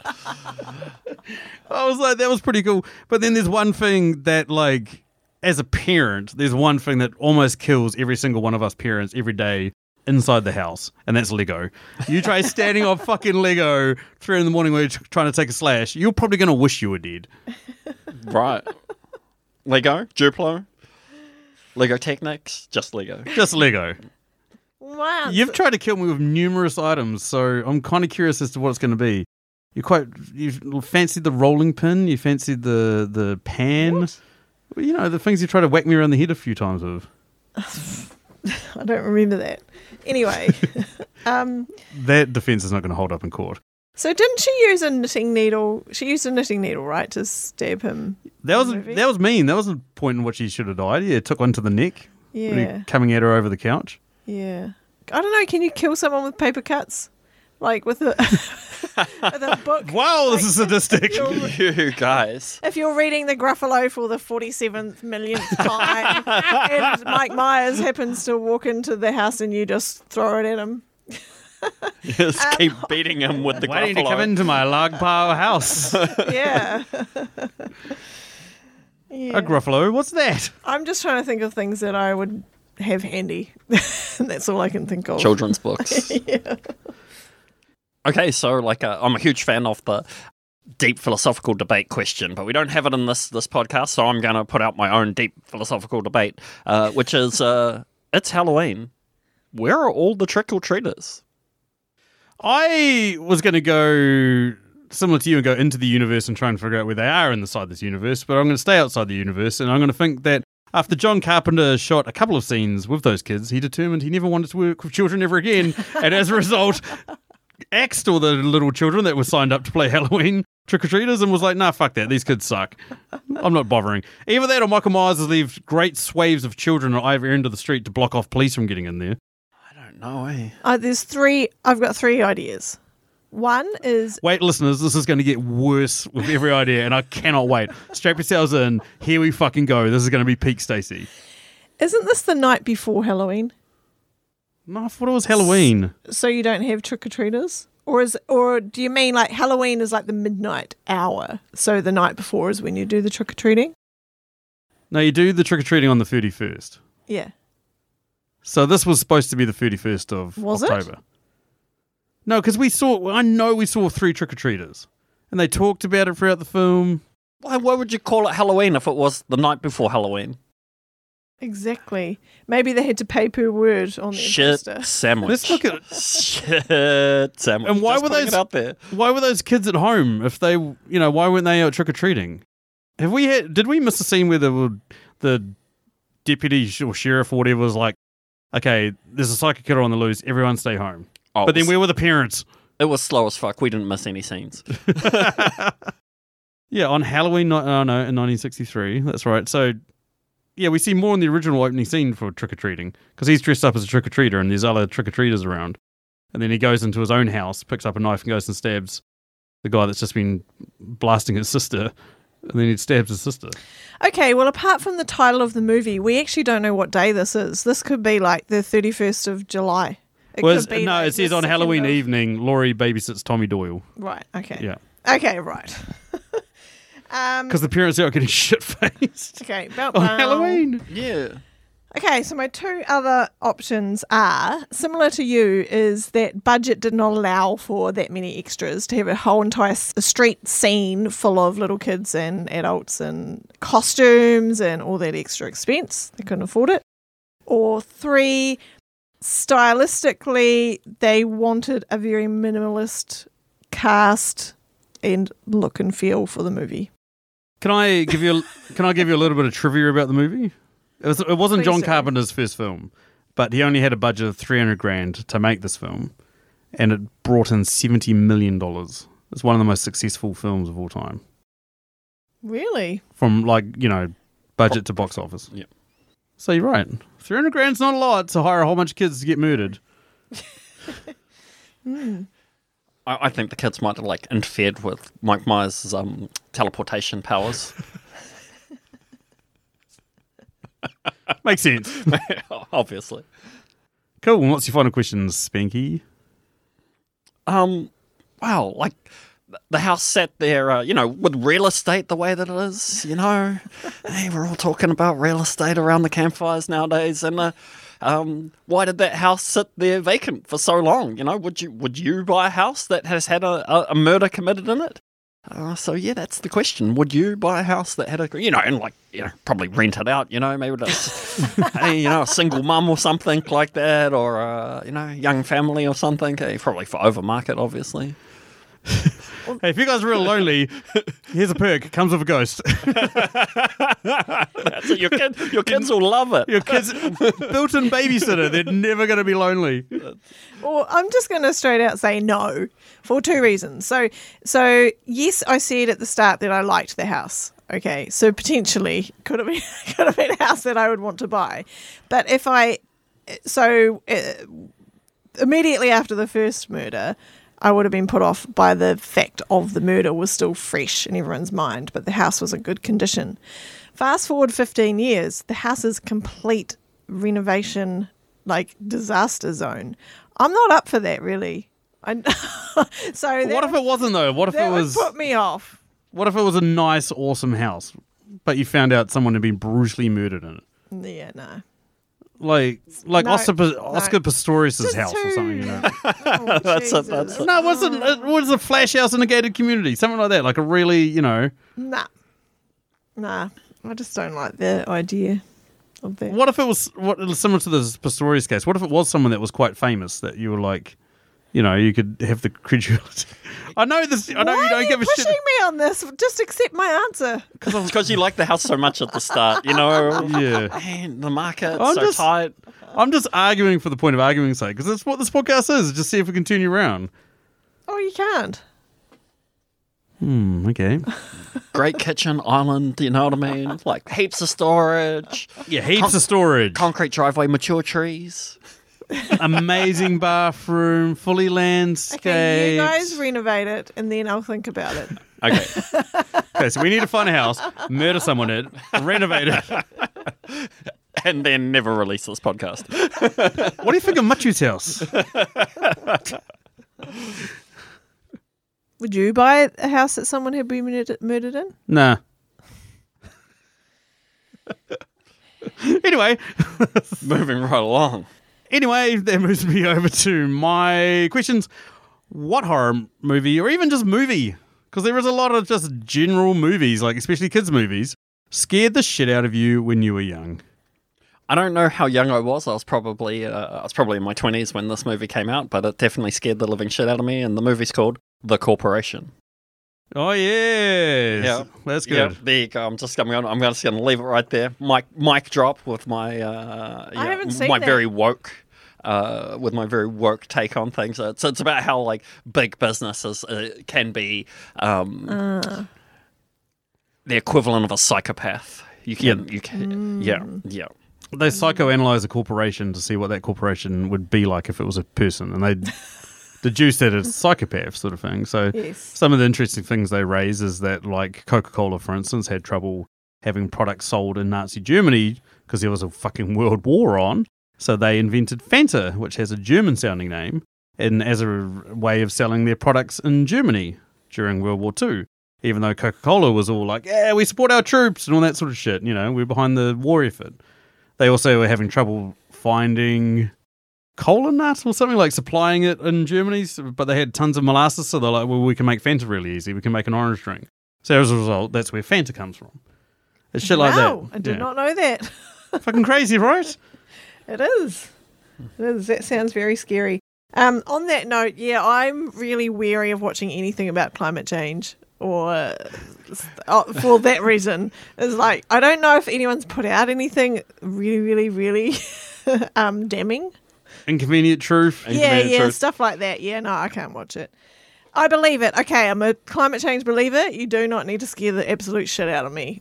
I was like, that was pretty cool. But then there's one thing that, like, as a parent, there's one thing that almost kills every single one of us parents every day inside the house, and that's Lego. You try standing on fucking Lego three in the morning when you're trying to take a slash, you're probably going to wish you were dead. Right. Lego? Duplo? Lego Technics? Just Lego. Just Lego. Wow. You've tried to kill me with numerous items, so I'm kind of curious as to what it's going to be. You quite you fancied the rolling pin, you fancied the the pan, What? Well, you know, the things you try to whack me around the head a few times with. I don't remember that. Anyway, um, That defense is not going to hold up in court. so didn't she use a knitting needle? She used a knitting needle, right, to stab him. That was Movie? that was mean. That was a point in which he should have died. Yeah, it took one to the neck. when he- Yeah, coming at her over the couch. yeah. I don't know. Can you kill someone with paper cuts, like with a with a book? Wow, this is sadistic. You guys. If you're reading the Gruffalo for the forty-seventh millionth time, and Mike Myers happens to walk into the house and you just throw it at him. Just keep beating him with the Waiting to Gruffalo. come into my log pile house. Yeah. yeah. A Gruffalo, what's that? I'm just trying to think of things that I would have handy. That's all I can think of. Children's books. yeah. Okay, so like uh, I'm a huge fan of the deep philosophical debate question, but we don't have it in this this podcast, so I'm going to put out my own deep philosophical debate, uh, which is uh, it's Halloween. Where are all the trick-or-treaters? I was going to go similar to you and go into the universe and try and figure out where they are inside this universe, but I'm going to stay outside the universe, and I'm going to think that after John Carpenter shot a couple of scenes with those kids, he determined he never wanted to work with children ever again, and as a result, axed all the little children that were signed up to play Halloween trick-or-treaters and was like, nah, fuck that, these kids suck. I'm not bothering. Either that or Michael Myers has left great swathes of children at either end of the street to block off police from getting in there. I don't know, eh? Uh, there's three. I've got three ideas. One is Wait, listeners, this is going to get worse with every idea, and I cannot wait. Strap yourselves in. Here we fucking go. This is going to be peak Stacey. isn't this the night before Halloween? No, I thought it was Halloween. So you don't have trick or treaters, or is or do you mean like Halloween is like the midnight hour? So the night before is when you do the trick or treating. No, you do the trick-or-treating on the thirty-first. Yeah. So this was supposed to be the thirty-first of Was it? October. No, because we saw, I know we saw three trick-or-treaters. And they talked about it throughout the film. Why, why would you call it Halloween if it was the night before Halloween? Exactly. Maybe they had to pay per word on the Shit poster. sandwich. Let's look at Shit sandwich. And why Just were putting those- it out there? Why were those kids at home if they, you know, why weren't they out trick-or-treating? Have we had, did we miss a scene where the, the deputy sh- or sheriff or whatever was like, okay, there's a psychic killer on the loose, everyone stay home. Oh, But then it was- where were the parents? it was slow as fuck. We didn't miss any scenes. Yeah, on Halloween, ni- oh no, in nineteen sixty-three. That's right. So, yeah, we see more in the original opening scene for trick-or-treating because he's dressed up as a trick-or-treater and there's other trick-or-treaters around. And then he goes into his own house, picks up a knife and goes and stabs the guy that's just been blasting his sister. And then he stabs his sister. Okay, well, apart from the title of the movie, we actually don't know what day this is. This could be like the thirty-first of July. It Well, could it's- be no, like it says the on second Halloween of- evening, Laurie babysits Tommy Doyle. Right, okay. Yeah. Okay, right. um, Because the parents are out getting shit-faced okay, about on now. Halloween. Yeah. Okay, so my two other options are similar to you, is that budget did not allow for that many extras to have a whole entire s- street scene full of little kids and adults and costumes and all that extra expense. They couldn't afford it. Or three, stylistically, they wanted a very minimalist cast and look and feel for the movie. Can I give you a, can I give you a little bit of trivia about the movie? It, was, it wasn't Please John do. Carpenter's first film, but he only had a budget of three hundred grand to make this film, and it brought in seventy million dollars. It's one of the most successful films of all time, Really? from like you know, budget to box office. Yep. So you're right. three hundred grand's not a lot to hire a whole bunch of kids to get murdered. Mm. I, I think the kids might have like interfered with Mike Myers' um, teleportation powers. Makes sense. Obviously. Cool. And what's your final question, Spanky? Um, wow, like th- the house sat there, uh, you know, with real estate the way that it is, you know. Hey, we're all talking about real estate around the campfires nowadays, and uh, um, why did that house sit there vacant for so long? You know, would you would you buy a house that has had a, a, a murder committed in it? Uh, so yeah, that's the question. Would you buy a house that had a, you know, and like, you know, probably rent it out, you know, maybe that's, hey, you know, a single mum or something like that, or, uh, you know, young family or something, hey, probably for overmarket, obviously. Hey, if you guys are real lonely, here's a perk. It comes with a ghost. That's it. Your, kid, your kids will love it. Your kids, built-in babysitter. They're never going to be lonely. Well, I'm just going to straight out say no for two reasons. So, so yes, I said at the start that I liked the house. Okay, so potentially could have been could have been a house that I would want to buy, but if I so uh, immediately after the first murder, I would have been put off by the fact of the murder was still fresh in everyone's mind, but the house was in good condition. Fast forward fifteen years, the house is complete renovation, like disaster zone. I'm not up for that, really. I, so that, What if it wasn't though? What if that it was? would put me off. What if it was a nice, awesome house, but you found out someone had been brutally murdered in it? Yeah, no. Like, like No, Oscar, no. Oscar Pistorius' Just house or something, you know? Oh, That's it, Jesus. that's it. No, it wasn't. It was a flash house in a gated community, something like that. Like a really, you know. Nah. Nah. I just don't like the idea of that. What if it was what similar to the Pistorius case? What if it was someone that was quite famous that you were like, you know, you could have the credulity. I know this. I know Why you don't are you give a pushing shit. me on this? Just accept my answer. It's because you like the house so much at the start, you know? Yeah. Man, the market's I'm so just- tight. I'm just arguing for the point of arguing's sake because that's what this podcast is. Just see if we can turn you around. Oh, you can't. Hmm. Okay. Great kitchen, island, you know what I mean? Like heaps of storage, Yeah. Heaps Con- of storage. concrete driveway, mature trees. Amazing bathroom. Fully landscaped. Okay, you guys renovate it, and then I'll think about it. Okay. Okay, so we need to find a house, murder someone in it, renovate it. And then never release this podcast. What do you think of Machu's house? Would you buy a house that someone had been murdered, murdered in? Nah. Anyway, Moving right along. anyway, that moves me over to my questions. What horror movie, or even just movie, because there is a lot of just general movies, like especially kids' movies, scared the shit out of you when you were young? I don't know how young I was. I was probably uh, I was probably in my twenties when this movie came out, but it definitely scared the living shit out of me. And the movie's called The Corporation. Oh, yes. Yeah. That's Yeah, good. there you go. I'm just going. I'm just going to leave it right there. Mic mic drop with my. Uh, yeah, haven't seen my that. very woke. Uh, with my very woke take on things. So it's, it's about how like big businesses uh, can be um, Uh, the equivalent of a psychopath. You can, you can, Mm. yeah, yeah. They psychoanalyze a corporation to see what that corporation would be like if it was a person, and they deduce that it's psychopath sort of thing. So yes. some of the interesting things they raise is that, like, Coca-Cola, for instance, had trouble having products sold in Nazi Germany because there was a fucking world war on. So they invented Fanta, which has a German-sounding name, and as a way of selling their products in Germany during World War Two. Even though Coca-Cola was all like, yeah, we support our troops and all that sort of shit. You know, we're behind the war effort. They also were having trouble finding cola nut or something, like supplying it in Germany, so- but they had tons of molasses, so they're like, well, we can make Fanta really easy. We can make an orange drink. So as a result, that's where Fanta comes from. It's shit like that. Wow, I did Yeah. not know that. Fucking crazy, right? It is. It is. That sounds very scary. Um, on that note, yeah, I'm really wary of watching anything about climate change, or uh, oh, for that reason, is like I don't know if anyone's put out anything really, really, really um, damning. Inconvenient truth. Yeah, Inconvenient yeah, truth. stuff like that. Yeah, no, I can't watch it. I believe it. Okay, I'm a climate change believer. You do not need to scare the absolute shit out of me.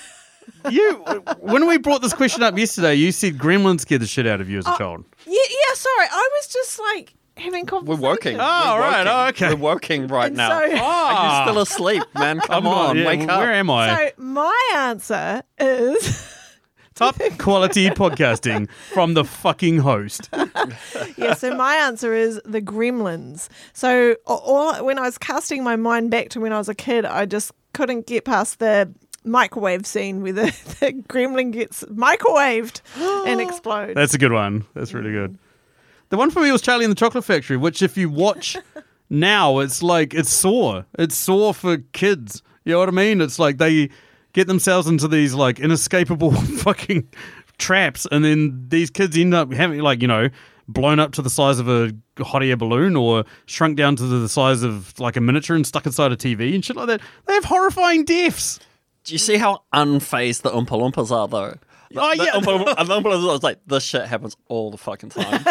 You, when we brought this question up yesterday, you said Gremlins scared the shit out of you as a Oh, child. Yeah, yeah. Sorry, I was just like having We're conversation. working. Oh, We're right. working. Oh, okay. We're working right And now. so- Are you still asleep, man? Come I'm not- on, yeah, wake up. Where am I? So my answer is Top quality podcasting from the fucking host. yeah. So my answer is the Gremlins. So all, when I was casting my mind back to when I was a kid, I just couldn't get past the microwave scene where the, the gremlin gets microwaved and explodes. That's a good one. That's really good. The one for me was Charlie and the Chocolate Factory, which if you watch now, it's like, it's Saw. It's Saw for kids. You know what I mean? It's like they get themselves into these like inescapable fucking traps, and then these kids end up having like, you know, blown up to the size of a hot air balloon or shrunk down to the size of like a miniature and stuck inside a T V and shit like that. They have horrifying deaths. Do you see how unfazed the Oompa Loompas are, though? Oh, The yeah. Oompa Loompa- the Oompa Loompas was like, this shit happens all the fucking time.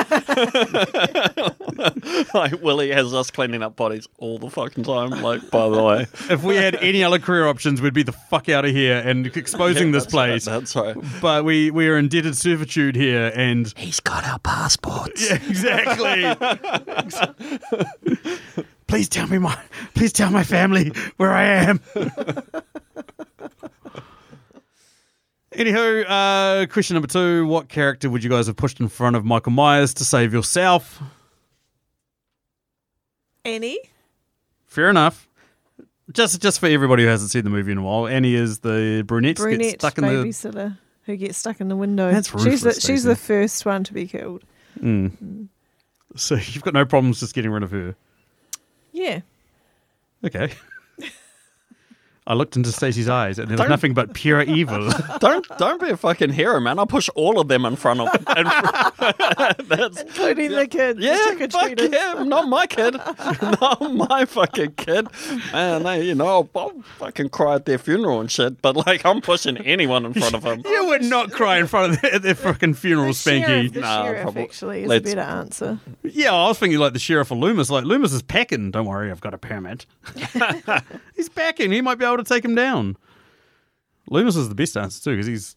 Like, Willie has us cleaning up bodies all the fucking time, like, by the way. If we had any other career options, we'd be the fuck out of here and exposing Yeah, this that's right, place. that's right. But we, we are indebted servitude here, and He's got our passports. yeah, exactly. Please tell me my, please tell my family where I am. Anywho, uh, question number two: what character would you guys have pushed in front of Michael Myers to save yourself? Annie. Fair enough. Just just for everybody who hasn't seen the movie in a while, Annie is the brunette, Brunette gets stuck in the. babysitter who gets stuck in the window. That's she's the, ruthless, she's Stacey. the first one to be killed. Mm. So you've got no problems just getting rid of her. Yeah. Okay. I looked into Stacey's eyes and there was Don't- nothing but pure evil. Don't don't be a fucking hero, man. I'll push all of them in front of. In fr- That's, Including the kid. yeah, the fuck trick-or-treaters. yeah, not my kid, not my fucking kid. Man, they, you know, I'll, I'll fucking cry at their funeral and shit. But like, I'm pushing anyone in front of him. You would not cry in front of their, their fucking funeral, The Spanky. sheriff, the Nah, sheriff probably- actually is let's- a better answer. Yeah, I was thinking like the sheriff of Loomis. Like, Loomis is packing. Don't worry, I've got a permit. He's packing. He might be able to take him down. Loomis is the best answer too, because he's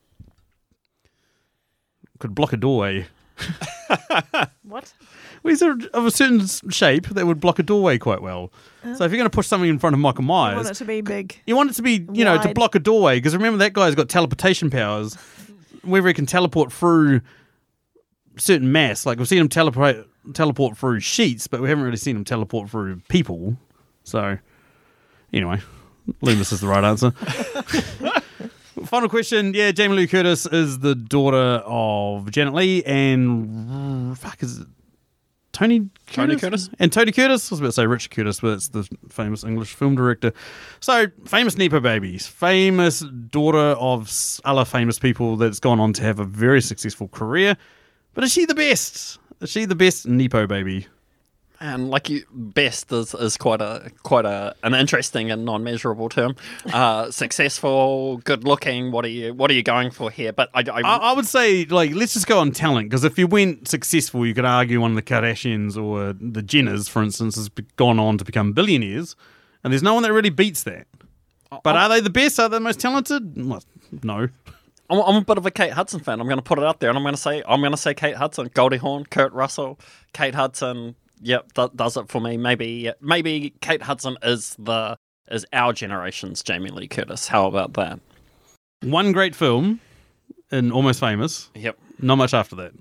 could block a doorway. What? Well, he's a, of a certain s- shape that would block a doorway quite well. So if you're going to push something in front of Michael I Myers, want it to be big. you want it to be, you know, to Wide. block a doorway. Because remember, that guy's got teleportation powers, whether he can teleport through certain mass. Like, we've seen him teleport teleport through sheets, but we haven't really seen him teleport through people. So, anyway, Loomis is the right answer. Final question. Yeah, Jamie Lee Curtis is the daughter of Janet Leigh and fuck is it Tony Curtis? Tony Curtis? And Tony Curtis. I was about to say Richard Curtis, but it's the famous English film director. So, famous Nepo babies. Famous daughter of s- other famous people that's gone on to have a very successful career. But is she the best? Is she the best Nepo baby? And like you, best is, is quite a quite a an interesting and non-measurable term. Uh, successful, good-looking. What are you What are you going for here? But I, I, I, I would say, like, let's just go on talent, because if you went successful, you could argue one of the Kardashians or the Jenners, for instance, has be- gone on to become billionaires, and there's no one that really beats that. But are they the best? Are they the most talented? Well, no. I'm, I'm a bit of a Kate Hudson fan. I'm going to put it out there, and I'm going to say I'm going to say Kate Hudson, Goldie Hawn, Kurt Russell, Kate Hudson. Yep, that does it for me. Maybe maybe Kate Hudson is the is our generation's Jamie Lee Curtis. How about that? One great film in Almost Famous, Yep. not much after that.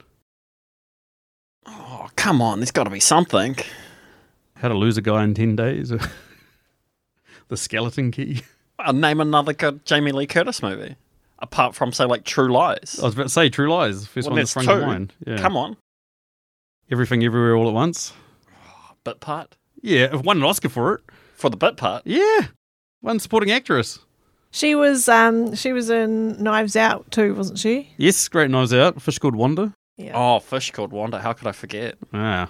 Oh, come on. There's got to be something. How to Lose a Guy in ten days. The Skeleton Key. Well, name another good Jamie Lee Curtis movie. Apart from, say, like True Lies. I was about to say True Lies, first Well, one that that's sprung to two. mind. Yeah. Come on. Everything Everywhere All at Once. Bit part. Yeah, won an Oscar for it. For the bit part. Yeah. One supporting actress. She was um she was in Knives Out too, wasn't she? Yes, great Knives Out. Fish Called Wanda. Yeah. Oh, Fish Called Wanda. How could I forget? Ah.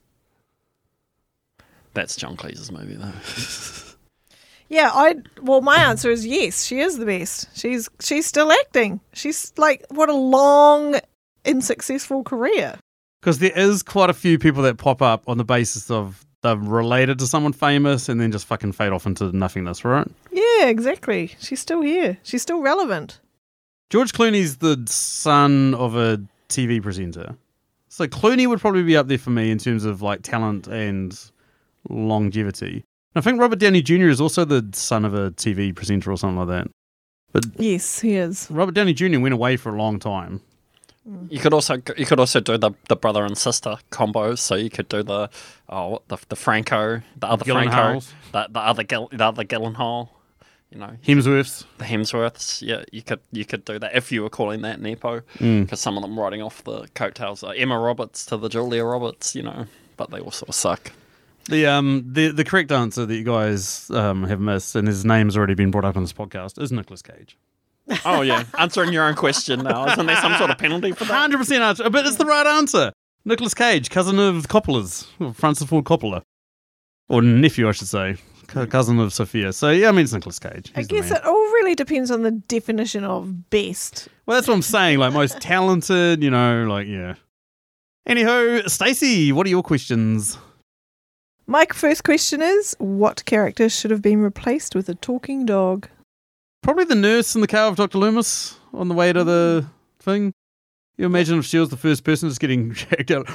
That's John Cleese's movie, though. Yeah, I well my answer is yes, she is the best. She's she's still acting. She's like what a long and successful career. Because there is quite a few people that pop up on the basis of they're related to someone famous and then just fucking fade off into nothingness, right? Yeah, exactly. She's still here. She's still relevant. George Clooney's the son of a T V presenter. So Clooney would probably be up there for me in terms of like talent and longevity. I think Robert Downey Junior is also the son of a T V presenter or something like that. Yes, he is. Robert Downey Junior went away for a long time. You could also you could also do the, the brother and sister combos. So you could do the oh the the Franco, the other Franco, Gyllenhaals. the the other Gil, the other Gyllenhaal. You know, Hemsworths. the Hemsworths. Yeah, you could you could do that if you were calling that Nepo, Mm. because some of them riding off the coattails. Uh, Emma Roberts to the Julia Roberts. You know, but they all sort of suck. The um the, the correct answer that you guys um, have missed, and his name's already been brought up on this podcast, is Nicolas Cage. Oh yeah, answering your own question now. Isn't there some sort of penalty for that? one hundred percent answer, but it's the right answer. Nicolas Cage, cousin of Coppola's, or Francis Ford Coppola. Or nephew, I should say. C- cousin of Sophia. So, yeah, I mean, it's Nicolas Cage. I He's the guess man. it all really depends on the definition of best. Well, that's what I'm saying. Like, most talented, you know, like, yeah. Anywho, Stacey, what are your questions? My first question is, what character should have been replaced with a talking dog? Probably the nurse in the car with Doctor Loomis on the way to the thing. You imagine if she was the first person just getting checked out.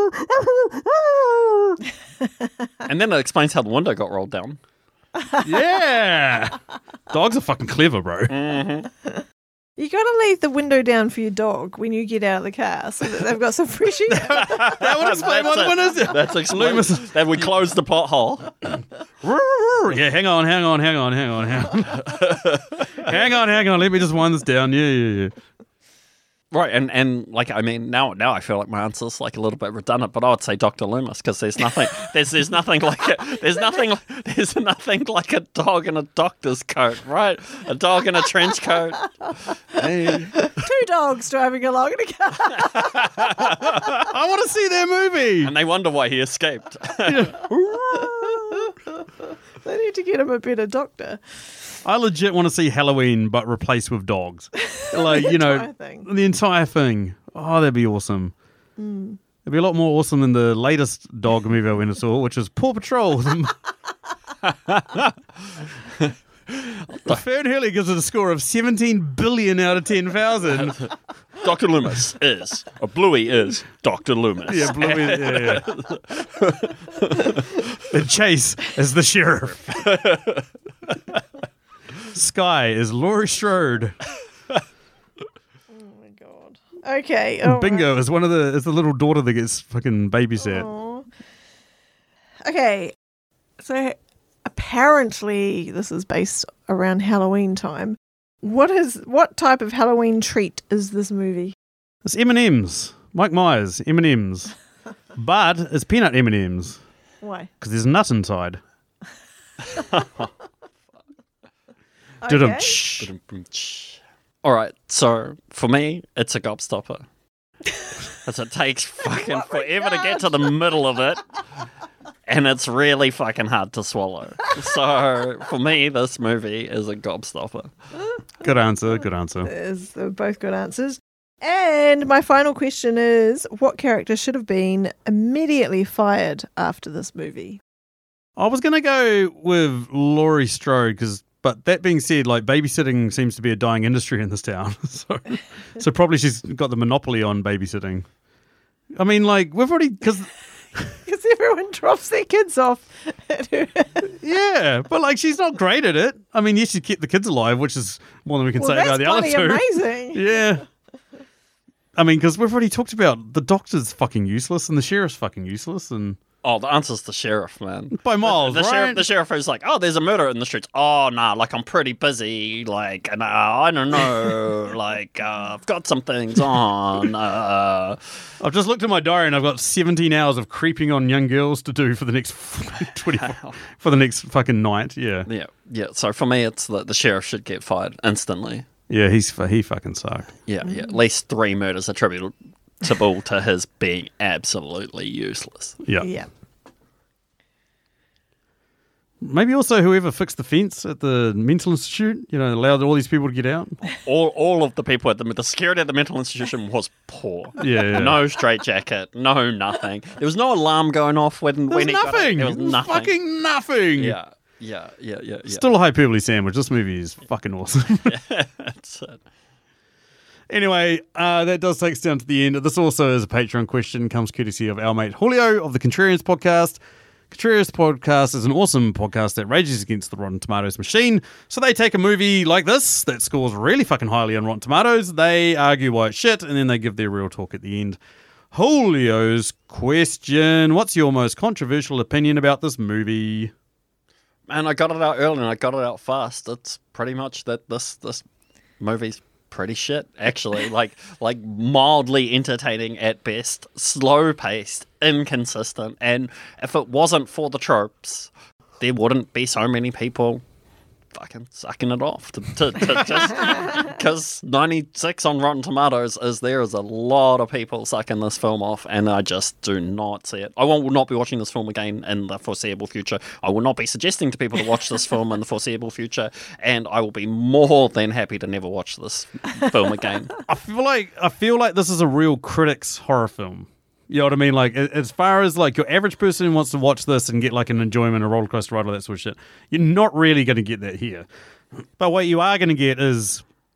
And then it explains how the window got rolled down. Yeah. Dogs are fucking clever, bro. Mm-hmm. You got to leave the window down for your dog when you get out of the car so that they've got some fresh air. That would explain what the one is. That's explain. That we close the pothole. Yeah, hang on, hang on, hang on, hang on, hang on. hang on, hang on. Let me just wind this down. Yeah, yeah, yeah. Right, and, and like I mean, now now I feel like my answer's like a little bit redundant, but I would say Doctor Loomis because there's nothing there's there's nothing like a, there's nothing there's nothing like a dog in a doctor's coat, right? A dog in a trench coat. Hey. Two dogs driving along in a car. I want to see their movie. And they wonder why he escaped. They need to get him a better doctor. I legit want to see Halloween, but replaced with dogs. Like, you know, entire thing. the entire thing. Oh, that'd be awesome. Mm. It'd be a lot more awesome than the latest dog movie I went and saw, which was Paw Patrol. Fern Hurley gives it a score of seventeen billion out of ten thousand. Doctor Loomis is, or Bluey is, Doctor Loomis. Yeah, Bluey, yeah, yeah. And Chase is the sheriff. Sky is Laurie Strode. Oh my god. Okay. all Bingo right. is one of the is the little daughter that gets fucking babysat. Aw. Okay. So apparently this is based around Halloween time. What is what type of Halloween treat is this movie? It's M and M's. Mike Myers, M and M's. But it's peanut M and M's Why? because there's nut inside. Okay. Dudum-tsh. All right, so for me, it's a gobstopper. Because it takes fucking What forever to regard? get to the middle of it. And it's really fucking hard to swallow. So for me, this movie is a gobstopper. Good answer. Good answer. Is they're both good answers. And my final question is, what character should have been immediately fired after this movie? I was going to go with Laurie Strode, because, but that being said, like babysitting seems to be a dying industry in this town. so, so probably she's got the monopoly on babysitting. I mean, like, we've already, because, Because everyone drops their kids off. yeah, but like, she's not great at it. I mean, yes, she kept the kids alive, which is more than we can Well, say that's about the other bloody two. amazing. Yeah. I mean, because we've already talked about the doctor's fucking useless and the sheriff's fucking useless, and Oh, the answer's the sheriff, man. by miles, The, right? sheriff, the sheriff is like, oh, there's a murder in the streets. Oh, nah, like, I'm pretty busy. Like, nah, I don't know. like, uh, I've got some things on. Uh, I've just looked at my diary and I've got seventeen hours of creeping on young girls to do for the next twenty-four, for the next fucking night. Yeah, yeah, yeah. So for me, it's that the sheriff should get fired instantly. yeah, he's he fucking sucked. Yeah, yeah. At least three murders attributable to his being absolutely useless. Yeah. Yeah. Maybe also whoever fixed the fence at the mental institute, you know, allowed all these people to get out. All, all of the people at the the security at the mental institution was poor. Yeah, yeah. No straitjacket, no nothing. There was no alarm going off when There was when he got out. nothing. There was nothing. Fucking nothing. Yeah, yeah, yeah, yeah, yeah. Still a hyperbole sandwich. This movie is fucking awesome. That's it. Anyway, uh, that does take us down to the end. This also is a Patreon question, comes courtesy of our mate Julio of the Contrarians podcast. Contrarians podcast is an awesome podcast that rages against the Rotten Tomatoes machine. So they take a movie like this that scores really fucking highly on Rotten Tomatoes, they argue why it's shit, and then they give their real talk at the end. Julio's question: what's your most controversial opinion about this movie? Man, I got it out early and I got it out fast. It's pretty much that this this movie's pretty shit, actually. like like mildly entertaining at best, slow paced, inconsistent, and if it wasn't for the tropes, there wouldn't be so many people fucking sucking it off to, to, to just because ninety-six on Rotten Tomatoes is there is a lot of people sucking this film off, and I just do not see it. I will not be watching this film again in the foreseeable future. I will not be suggesting to people to watch this film in the foreseeable future, and I will be more than happy to never watch this film again. I feel like I feel like this is a real critics horror film. You know what I mean? Like, a- as far as like your average person who wants to watch this and get like an enjoyment, a roller coaster ride, all that sort of shit, you're not really going to get that here. But what you are going to get is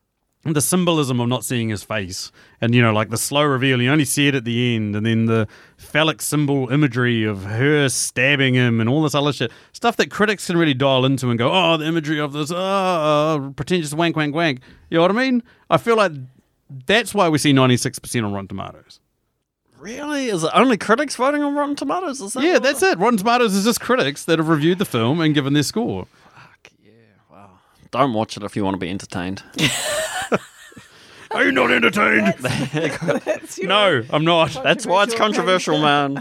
the symbolism of not seeing his face, and you know, like the slow reveal, you only see it at the end, and then the phallic symbol imagery of her stabbing him and all this other shit, stuff that critics can really dial into and go, oh, the imagery of this, oh, pretentious wank, wank, wank. You know what I mean? I feel like that's why we see ninety-six percent on Rotten Tomatoes. Really? Is it only critics voting on Rotten Tomatoes? Is that Yeah, what that's it. Rotten Tomatoes is just critics that have reviewed the film and given their score. Fuck yeah! Wow. Don't watch it if you want to be entertained. Are you not entertained? That's your No, I'm not. That's why it's controversial, man.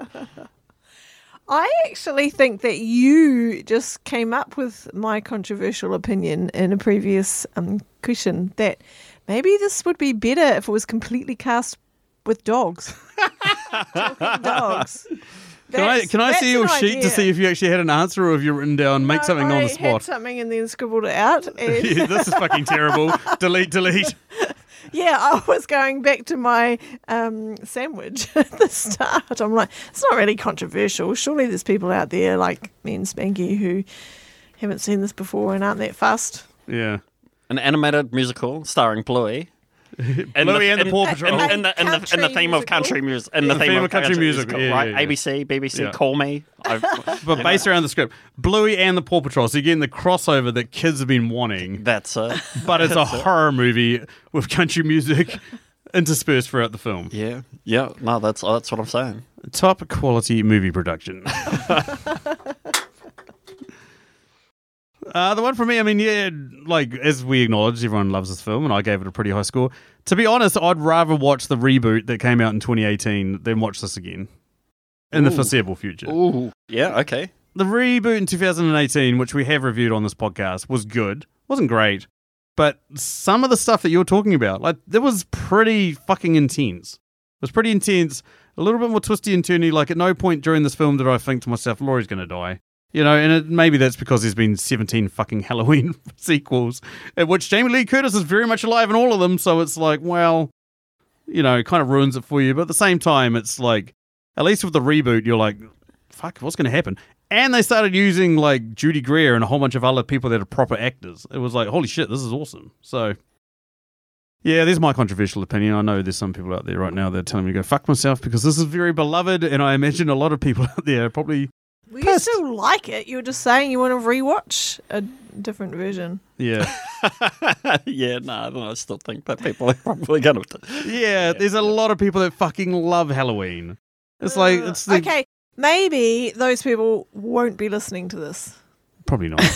I actually think that you just came up with my controversial opinion in a previous um, question that maybe this would be better if it was completely cast with dogs. Talking dogs. Can I That's- can I that's see your an sheet to idea. see if you actually had an answer or if you've written down, make No, something on I the spot? had something and then scribbled it out. And Yeah, this is fucking terrible. Delete, delete. yeah, I was going back to my um, sandwich at the start. I'm like, it's not really controversial. Surely there's people out there like me and Spanky who haven't seen this before and aren't that fussed. Yeah. An animated musical starring Bluey. Bluey and the Paw Patrol. In, in, the, in, the, in the Country theme of musical. country music. In the The theme, of country, music. yeah, right? yeah, yeah. A B C, B B C, Yeah. Call Me. I've, But based around the script, Bluey and the Paw Patrol. So you're getting the crossover that kids have been wanting. that's it. But it's a horror movie with country music interspersed throughout the film. Yeah, yeah. No, that's that's what I'm saying. Top quality movie production. Uh, the one for me, I mean, yeah, like, as we acknowledged, everyone loves this film, and I gave it a pretty high score. To be honest, I'd rather watch the reboot that came out in twenty eighteen than watch this again in the Ooh. foreseeable future. Ooh, yeah, okay. The reboot in two thousand eighteen, which we have reviewed on this podcast, was good. Wasn't great. But some of the stuff that you're talking about, like, it was pretty fucking intense. It was pretty intense. A little bit more twisty and turny. Like, at no point during this film did I think to myself, Laurie's going to die. You know, and it, maybe that's because there's been seventeen fucking Halloween sequels, at which Jamie Lee Curtis is very much alive in all of them. So it's like, well, you know, it kind of ruins it for you. But at the same time, it's like, at least with the reboot, you're like, fuck, what's going to happen? And they started using, like, Judy Greer and a whole bunch of other people that are proper actors. It was like, holy shit, this is awesome. So, yeah, there's my controversial opinion. I know there's some people out there right now that are telling me to go fuck myself because this is very beloved, and I imagine a lot of people out there are probably, Well, you Pissed. still like it. You were just saying you want to rewatch a different version. yeah. yeah, no, I, don't know, I still think that people are probably going to. Yeah, there's a lot of people that fucking love Halloween. It's like, Uh, it's the, okay, maybe those people won't be listening to this. Probably not.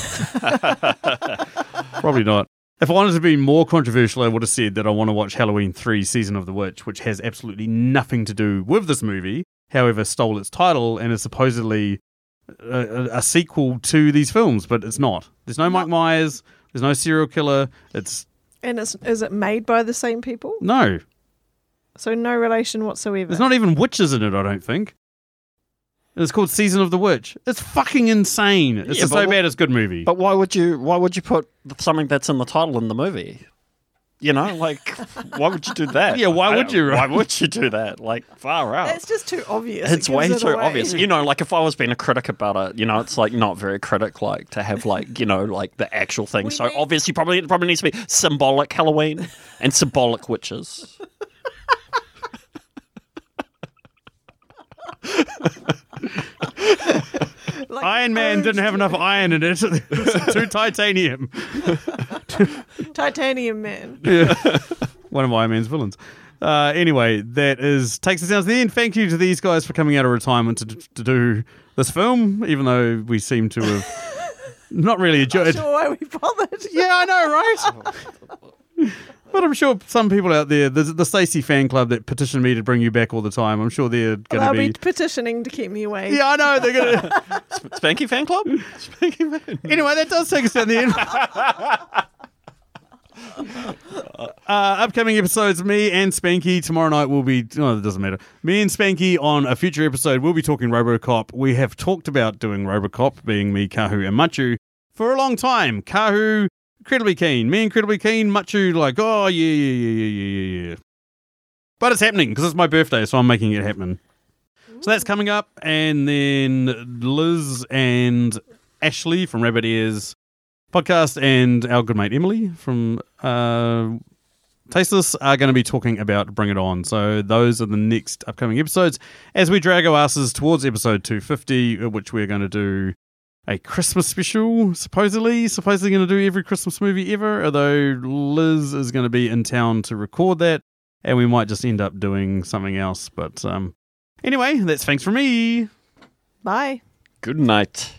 Probably not. If I wanted to be more controversial, I would have said that I want to watch Halloween three Season of the Witch, which has absolutely nothing to do with this movie, however, stole its title and is supposedly a, a, a sequel to these films, but it's not. There's no Mike Myers, there's no serial killer, it's, And is, is it made by the same people? no. So no relation whatsoever. There's not even witches in it, I don't think. And it's called Season of the Witch. It's fucking insane. It's Yeah, just but so wh- bad it's a good movie. But why would you? Why would you put something that's in the title in the movie? You know, like, why would you do that? Yeah, why I would don't- you, right? Why would you do that? Like, far out. It's just too obvious. It's It way gives it too away. obvious. You know, like if I was being a critic about it, you know, it's like not very critic-like to have like, you know, like the actual thing. We so need- obviously, probably it probably needs to be symbolic Halloween and symbolic witches. Like Iron Man orange didn't have enough iron in it. Too titanium. Titanium Man. One of Iron Man's villains. Uh, anyway, that is takes us down to the end. Thank you to these guys for coming out of retirement to, to do this film, even though we seem to have not really enjoyed. Sure, why we bothered? Yeah, I know, right? But I'm sure some people out there, the, the Stacey fan club that petition me to bring you back all the time, I'm sure they're going They'll to be be. petitioning to keep me away. Yeah, I know they're going to. Spanky fan club? Spanky fan. Anyway, that does take us down the end. uh, upcoming episodes, me and Spanky tomorrow night will be. Oh, it doesn't matter. Me and Spanky on a future episode, we'll be talking RoboCop. We have talked about doing RoboCop, being me, Kahu, and Machu, for a long time. Kahu, incredibly keen. Me, incredibly keen. Machu, like, oh, yeah, yeah, yeah, yeah, yeah, yeah. But it's happening because it's my birthday, so I'm making it happen. So that's coming up. And then Liz and Ashley from Rabbit Ears podcast and our good mate Emily from uh, Tasteless are going to be talking about Bring It On. So those are the next upcoming episodes as we drag our asses towards episode two fifty, which we're going to do a Christmas special, supposedly. Supposedly going to do every Christmas movie ever, although Liz is going to be in town to record that, and we might just end up doing something else. But um, anyway, that's thanks for me. Bye. Good night.